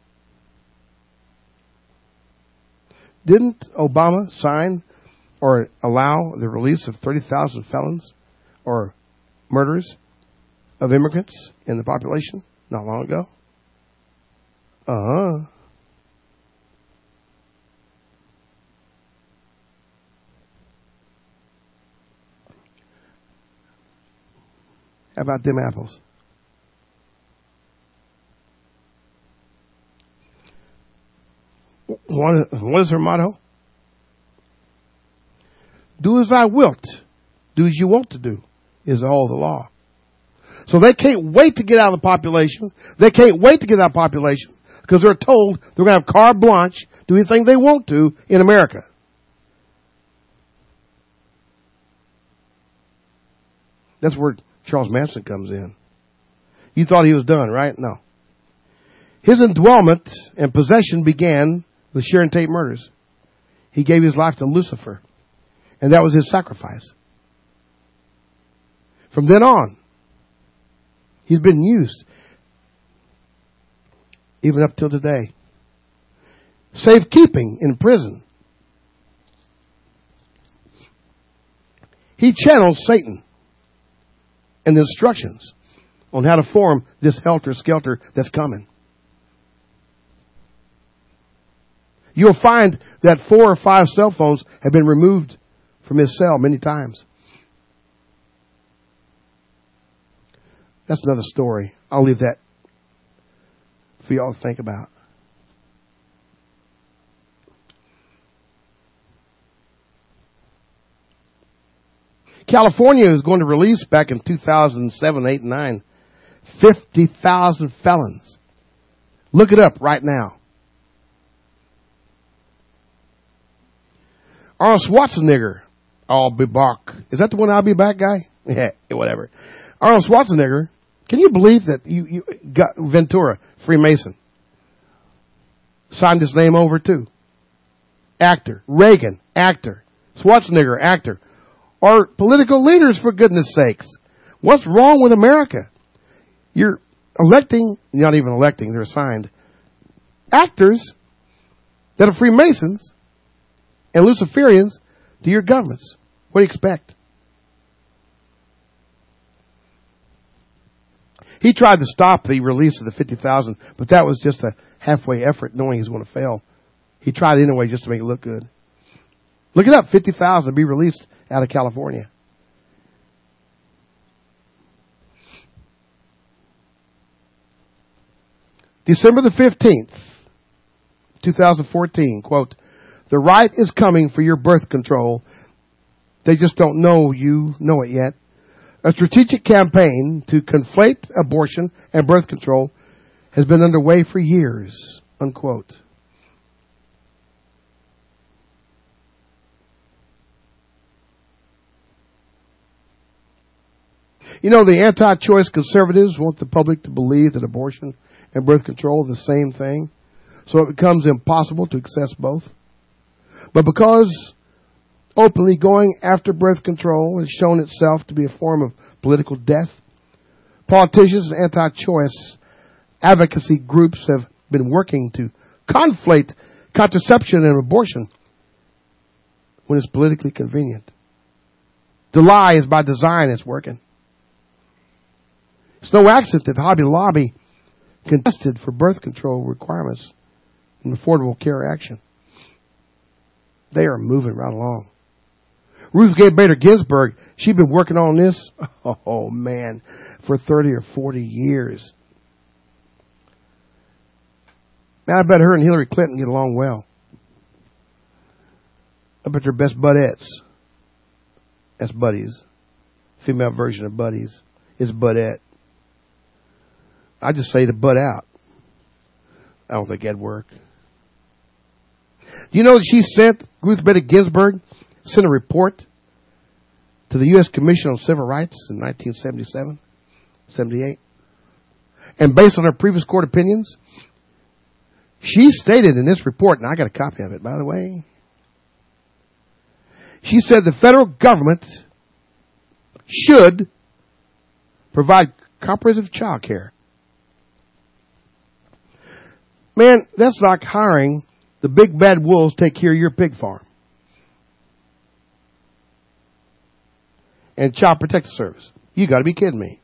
Didn't Obama sign or allow the release of thirty thousand felons or murderers of immigrants in the population not long ago? Uh-huh. How about them apples? What, what is her motto? Do as I wilt. Do as you want to do is all the law. So they can't wait to get out of the population. They can't wait to get out of the population because they're told they're going to have carte blanche, do anything they want to in America. That's where Charles Manson comes in. You thought he was done, right? No. His indwellment and possession began with Sharon Tate murders. He gave his life to Lucifer, and that was his sacrifice. From then on, he's been used, even up till today. Safekeeping in prison. He channels Satan and the instructions on how to form this helter-skelter that's coming. You'll find that four or five cell phones have been removed from his cell many times. That's another story. I'll leave that for y'all to think about. California is going to release back in two thousand seven, eight, and nine, fifty thousand felons. Look it up right now. Arnold Schwarzenegger, I'll be back. Is that the one I'll be back guy? Yeah, whatever. Arnold Schwarzenegger, can you believe that you, you got Ventura, Freemason, signed his name over too? Actor. Reagan, actor. Schwarzenegger, actor. Are political leaders, for goodness sakes. What's wrong with America? You're electing, not even electing, they're assigned, actors that are Freemasons and Luciferians to your governments. What do you expect? He tried to stop the release of the fifty thousand, but that was just a halfway effort, knowing he was going to fail. He tried anyway just to make it look good. Look it up, fifty thousand to be released out of California. December the fifteenth, twenty fourteen, quote, "The right is coming for your birth control. They just don't know you know it yet. A strategic campaign to conflate abortion and birth control has been underway for years," unquote. You know, the anti-choice conservatives want the public to believe that abortion and birth control are the same thing, so it becomes impossible to access both. But because openly going after birth control has shown itself to be a form of political death, politicians and anti-choice advocacy groups have been working to conflate contraception and abortion when it's politically convenient. The lie is by design it's working. It's no accident that Hobby Lobby contested for birth control requirements in Affordable Care Action. They are moving right along. Ruth Bader Ginsburg, she'd been working on this, oh man, for thirty or forty years. Now I bet her and Hillary Clinton get along well. I bet they're best budettes. That's buddies. Female version of buddies is budette. I just say to bud out. I don't think that'd work. Do you know that she sent, Ruth Bader Ginsburg sent a report to the U S Commission on Civil Rights in nineteen seventy-seven, seventy-eight? And based on her previous court opinions, she stated in this report, and I got a copy of it, by the way, she said the federal government should provide comprehensive child care. Man, that's like hiring the big bad wolves to take care of your pig farm. And Child Protective Service. You got to be kidding me.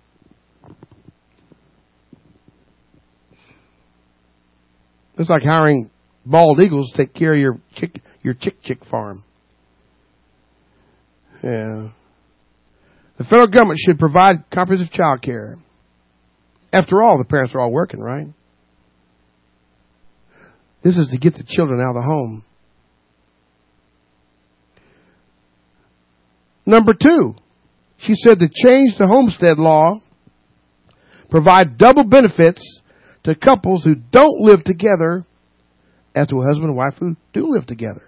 It's like hiring bald eagles to take care of your chick, your chick chick farm. Yeah. The federal government should provide comprehensive child care. After all, the parents are all working, right? This is to get the children out of the home. Number two, she said to change the homestead law, provide double benefits to couples who don't live together as to a husband and wife who do live together.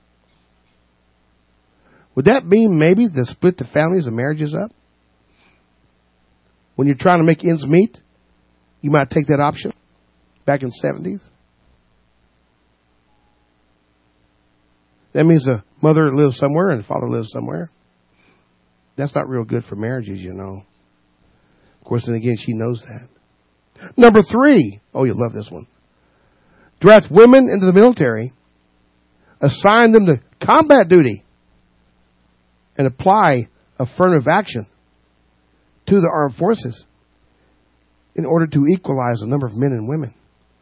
Would that mean maybe to split the families and marriages up? When you're trying to make ends meet, you might take that option back in the seventies. That means a mother lives somewhere and a father lives somewhere. That's not real good for marriages, you know. Of course, then again, she knows that. Number three. Oh, you'll love this one. Draft women into the military, assign them to combat duty, and apply affirmative action to the armed forces in order to equalize the number of men and women.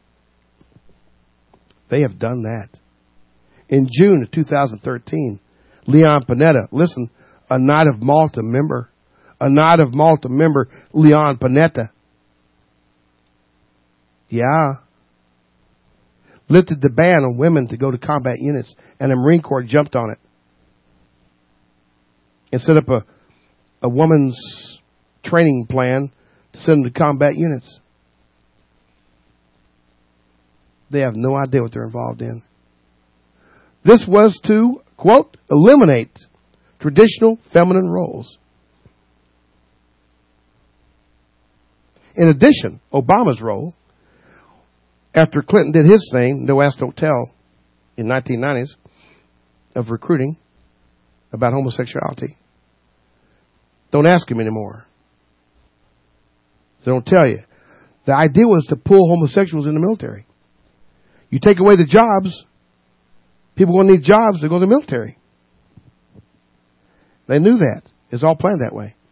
They have done that. In June of two thousand thirteen, Leon Panetta, listen, a Knight of Malta member, a Knight of Malta member, Leon Panetta, yeah, lifted the ban on women to go to combat units, and the Marine Corps jumped on it and set up a, a woman's training plan to send them to combat units. They have no idea what they're involved in. This was to, quote, eliminate traditional feminine roles. In addition, Obama's role, after Clinton did his thing, no ask, don't tell, in nineteen nineties, of recruiting about homosexuality. Don't ask him anymore. They don't tell you. The idea was to pull homosexuals in the military. You take away the jobs, people going to need jobs to go to the military. They knew that. It's all planned that way.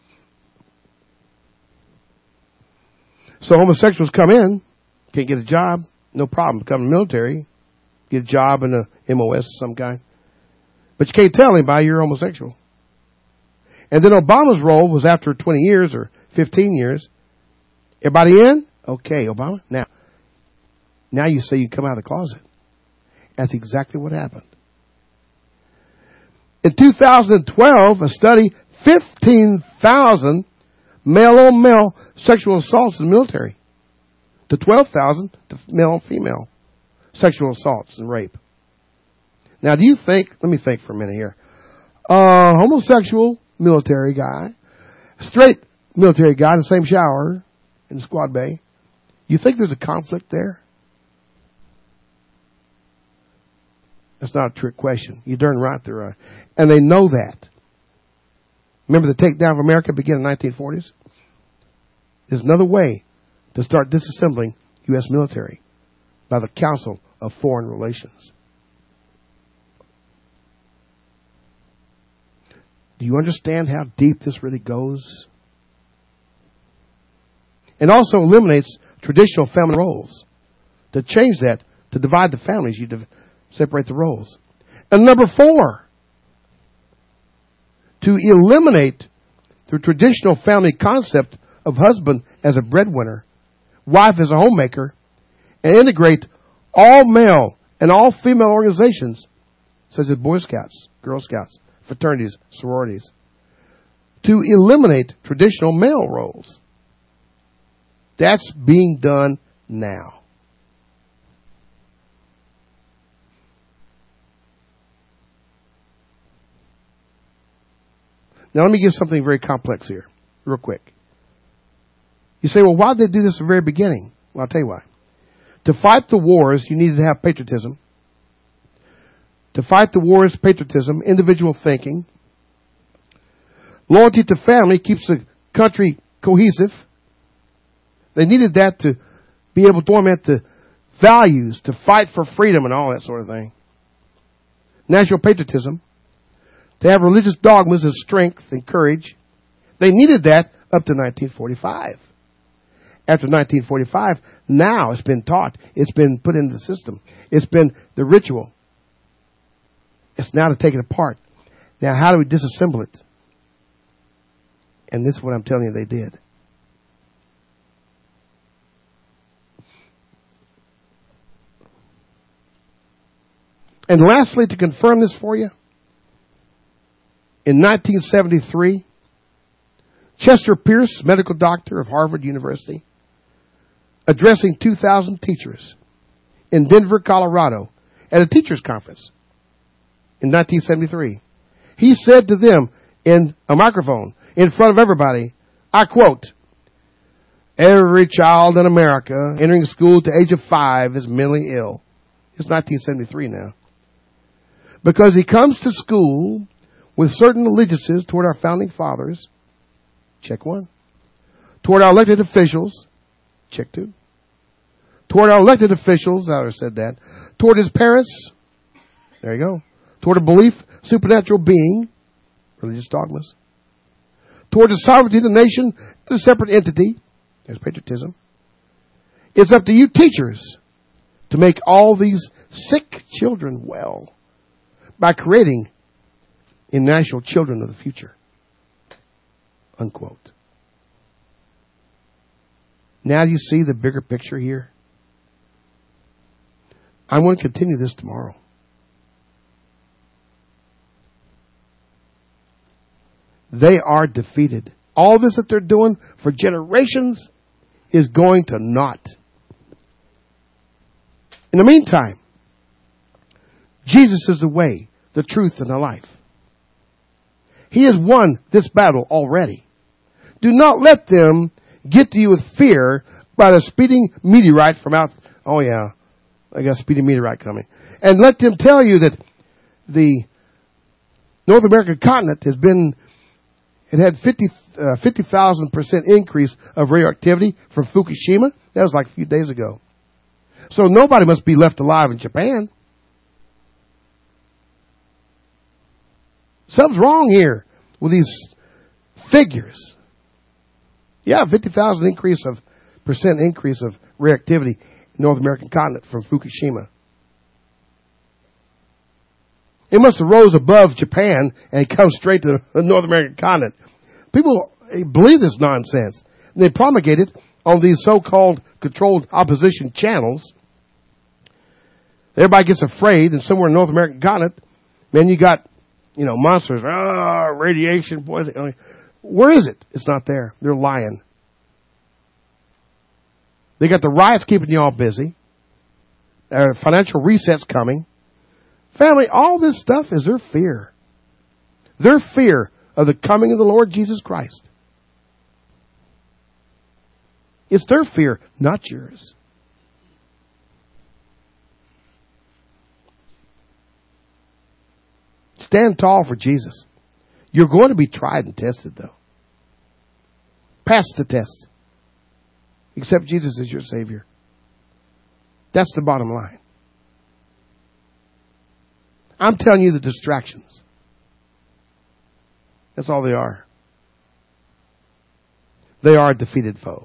So homosexuals come in, can't get a job, no problem. Come in the military, get a job in a M O S of some kind. But you can't tell anybody you're homosexual. And then Obama's role was after twenty years or fifteen years. Everybody in? Okay, Obama. Now, now you say you come out of the closet. That's exactly what happened. In two thousand twelve, a study, fifteen thousand male-on-male sexual assaults in the military to twelve thousand to male-on-female sexual assaults and rape. Now, do you think, let me think for a minute here, uh, homosexual military guy, straight military guy in the same shower in the squad bay, you think there's a conflict there? That's not a trick question. You're darn right they're right. And they know that. Remember the takedown of America began in the nineteen forties? There's another way to start disassembling U S military by the Council of Foreign Relations. Do you understand how deep this really goes? And also eliminates traditional feminine roles. To change that, to divide the families, you div- separate the roles. And number four, to eliminate the traditional family concept of husband as a breadwinner, wife as a homemaker, and integrate all male and all female organizations, such as Boy Scouts, Girl Scouts, fraternities, sororities, to eliminate traditional male roles. That's being done now. Now let me give something very complex here, real quick. You say, well, why did they do this at the very beginning? Well, I'll tell you why. To fight the wars, you needed to have patriotism. To fight the wars, patriotism, individual thinking. Loyalty to family keeps the country cohesive. They needed that to be able to torment the values, to fight for freedom and all that sort of thing. National patriotism. To have religious dogmas as strength and courage. They needed that up to nineteen forty-five. After nineteen forty-five, now it's been taught. It's been put into the system. It's been the ritual. It's now to take it apart. Now, how do we disassemble it? And this is what I'm telling you they did. And lastly, to confirm this for you, in nineteen seventy-three, Chester Pierce, medical doctor of Harvard University, addressing two thousand teachers in Denver, Colorado, at a teachers conference in nineteen seventy-three. He said to them in a microphone in front of everybody, I quote, "Every child in America entering school at the age of five is mentally ill." It's nineteen seventy-three now. "Because he comes to school with certain allegiances toward our founding fathers," check one. "Toward our elected officials," check two. "Toward our elected officials," I would have said that. "Toward his parents," there you go. "Toward a belief, supernatural being," religious dogmas. "Toward the sovereignty of the nation, as a separate entity," there's patriotism. "It's up to you teachers to make all these sick children well by creating international children of the future." Unquote. Now do you see the bigger picture here? I'm going to continue this tomorrow. They are defeated. All this that they're doing for generations is going to naught. In the meantime, Jesus is the way, the truth, and the life. He has won this battle already. Do not let them get to you with fear by the speeding meteorite from out. Oh yeah, I got a speeding meteorite coming. And let them tell you that the North American continent has been, it had fifty thousand percent increase of radioactivity from Fukushima. That was like a few days ago. So nobody must be left alive in Japan. Something's wrong here with these figures. Yeah, fifty thousand increase of percent increase of radioactivity in North American continent from Fukushima. It must have rose above Japan and come straight to the North American continent. People believe this nonsense. And they promulgate it on these so-called controlled opposition channels. Everybody gets afraid, and somewhere in the North American continent, man, you got, you know, monsters. Ah, radiation poisoning. Where is it? It's not there. They're lying. They got the riots keeping you all busy. Uh, financial resets coming. Family, all this stuff is their fear. Their fear of the coming of the Lord Jesus Christ. It's their fear, not yours. Stand tall for Jesus. You're going to be tried and tested, though. Pass the test. Accept Jesus as your Savior. That's the bottom line. I'm telling you the distractions. That's all they are. They are a defeated foe.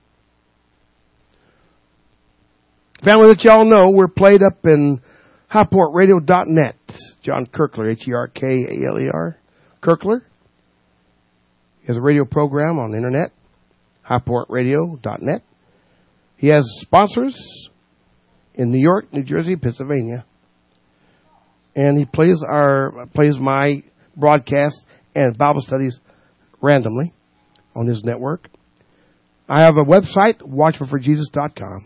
Family that y'all know, we're played up in high port radio dot net. John Kirkler, H E R K A L E R. Kirkler. He has a radio program on the internet, high port radio dot net. He has sponsors in New York, New Jersey, Pennsylvania. And he plays our plays my broadcast and Bible studies randomly on his network. I have a website, watchman for jesus dot com.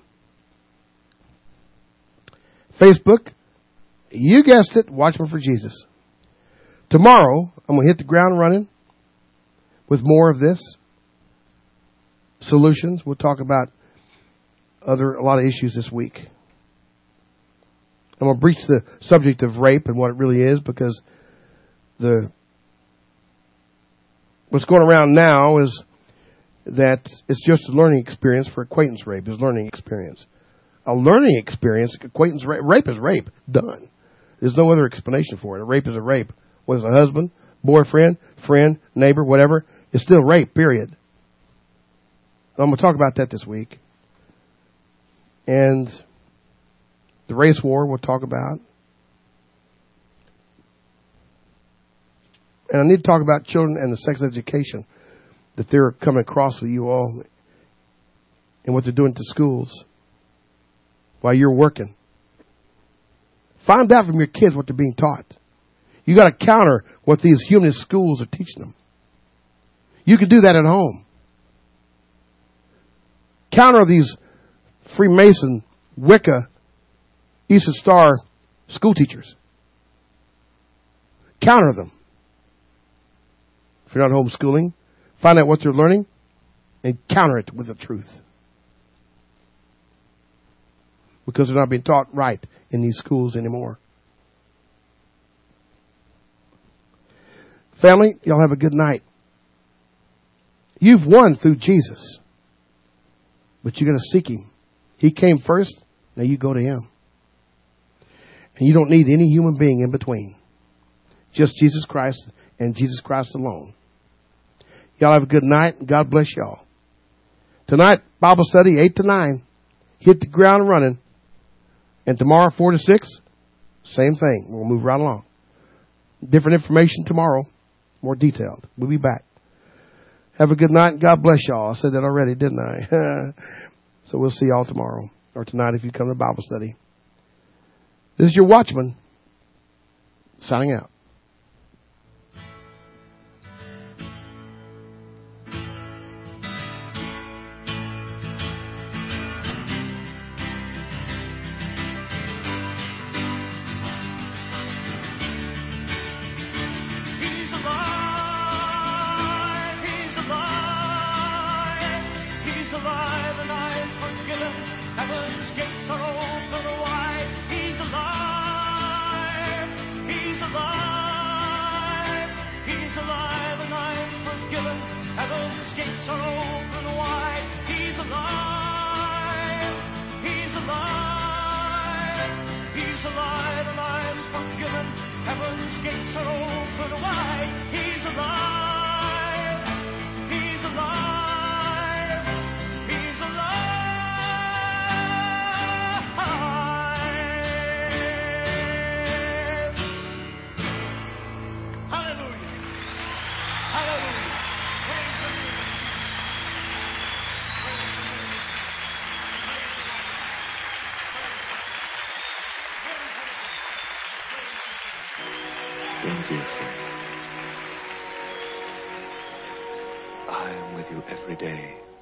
Facebook, you guessed it, Watchman for Jesus. Tomorrow, I'm going to hit the ground running with more of this. Solutions. We'll talk about other a lot of issues this week. I'm going to breach the subject of rape and what it really is, because the what's going around now is that it's just a learning experience for acquaintance rape. It's a learning experience. A learning experience, acquaintance rape. Rape is rape. Done. There's no other explanation for it. A rape is a rape. Whether it's a husband, boyfriend, friend, neighbor, whatever, it's still rape, period. I'm going to talk about that this week. And the race war we'll talk about. And I need to talk about children and the sex education that they're coming across with you all and what they're doing to schools while you're working. Find out from your kids what they're being taught. You got to counter what these humanist schools are teaching them. You can do that at home. Counter these Freemason, Wicca, Eastern Star school teachers. Counter them. If you're not homeschooling, find out what they're learning and counter it with the truth. Because they're not being taught right in these schools anymore. Family, y'all have a good night. You've won through Jesus. But you're going to seek Him. He came first. Now you go to Him. And you don't need any human being in between. Just Jesus Christ and Jesus Christ alone. Y'all have a good night. God bless y'all. Tonight, Bible study, eight to nine. Hit the ground running. And tomorrow, four to six, same thing. We'll move right along. Different information tomorrow. More detailed. We'll be back. Have a good night and God bless y'all. I said that already, didn't I? So we'll see y'all tomorrow or tonight if you come to Bible study. This is your Watchman signing out. I am with you every day.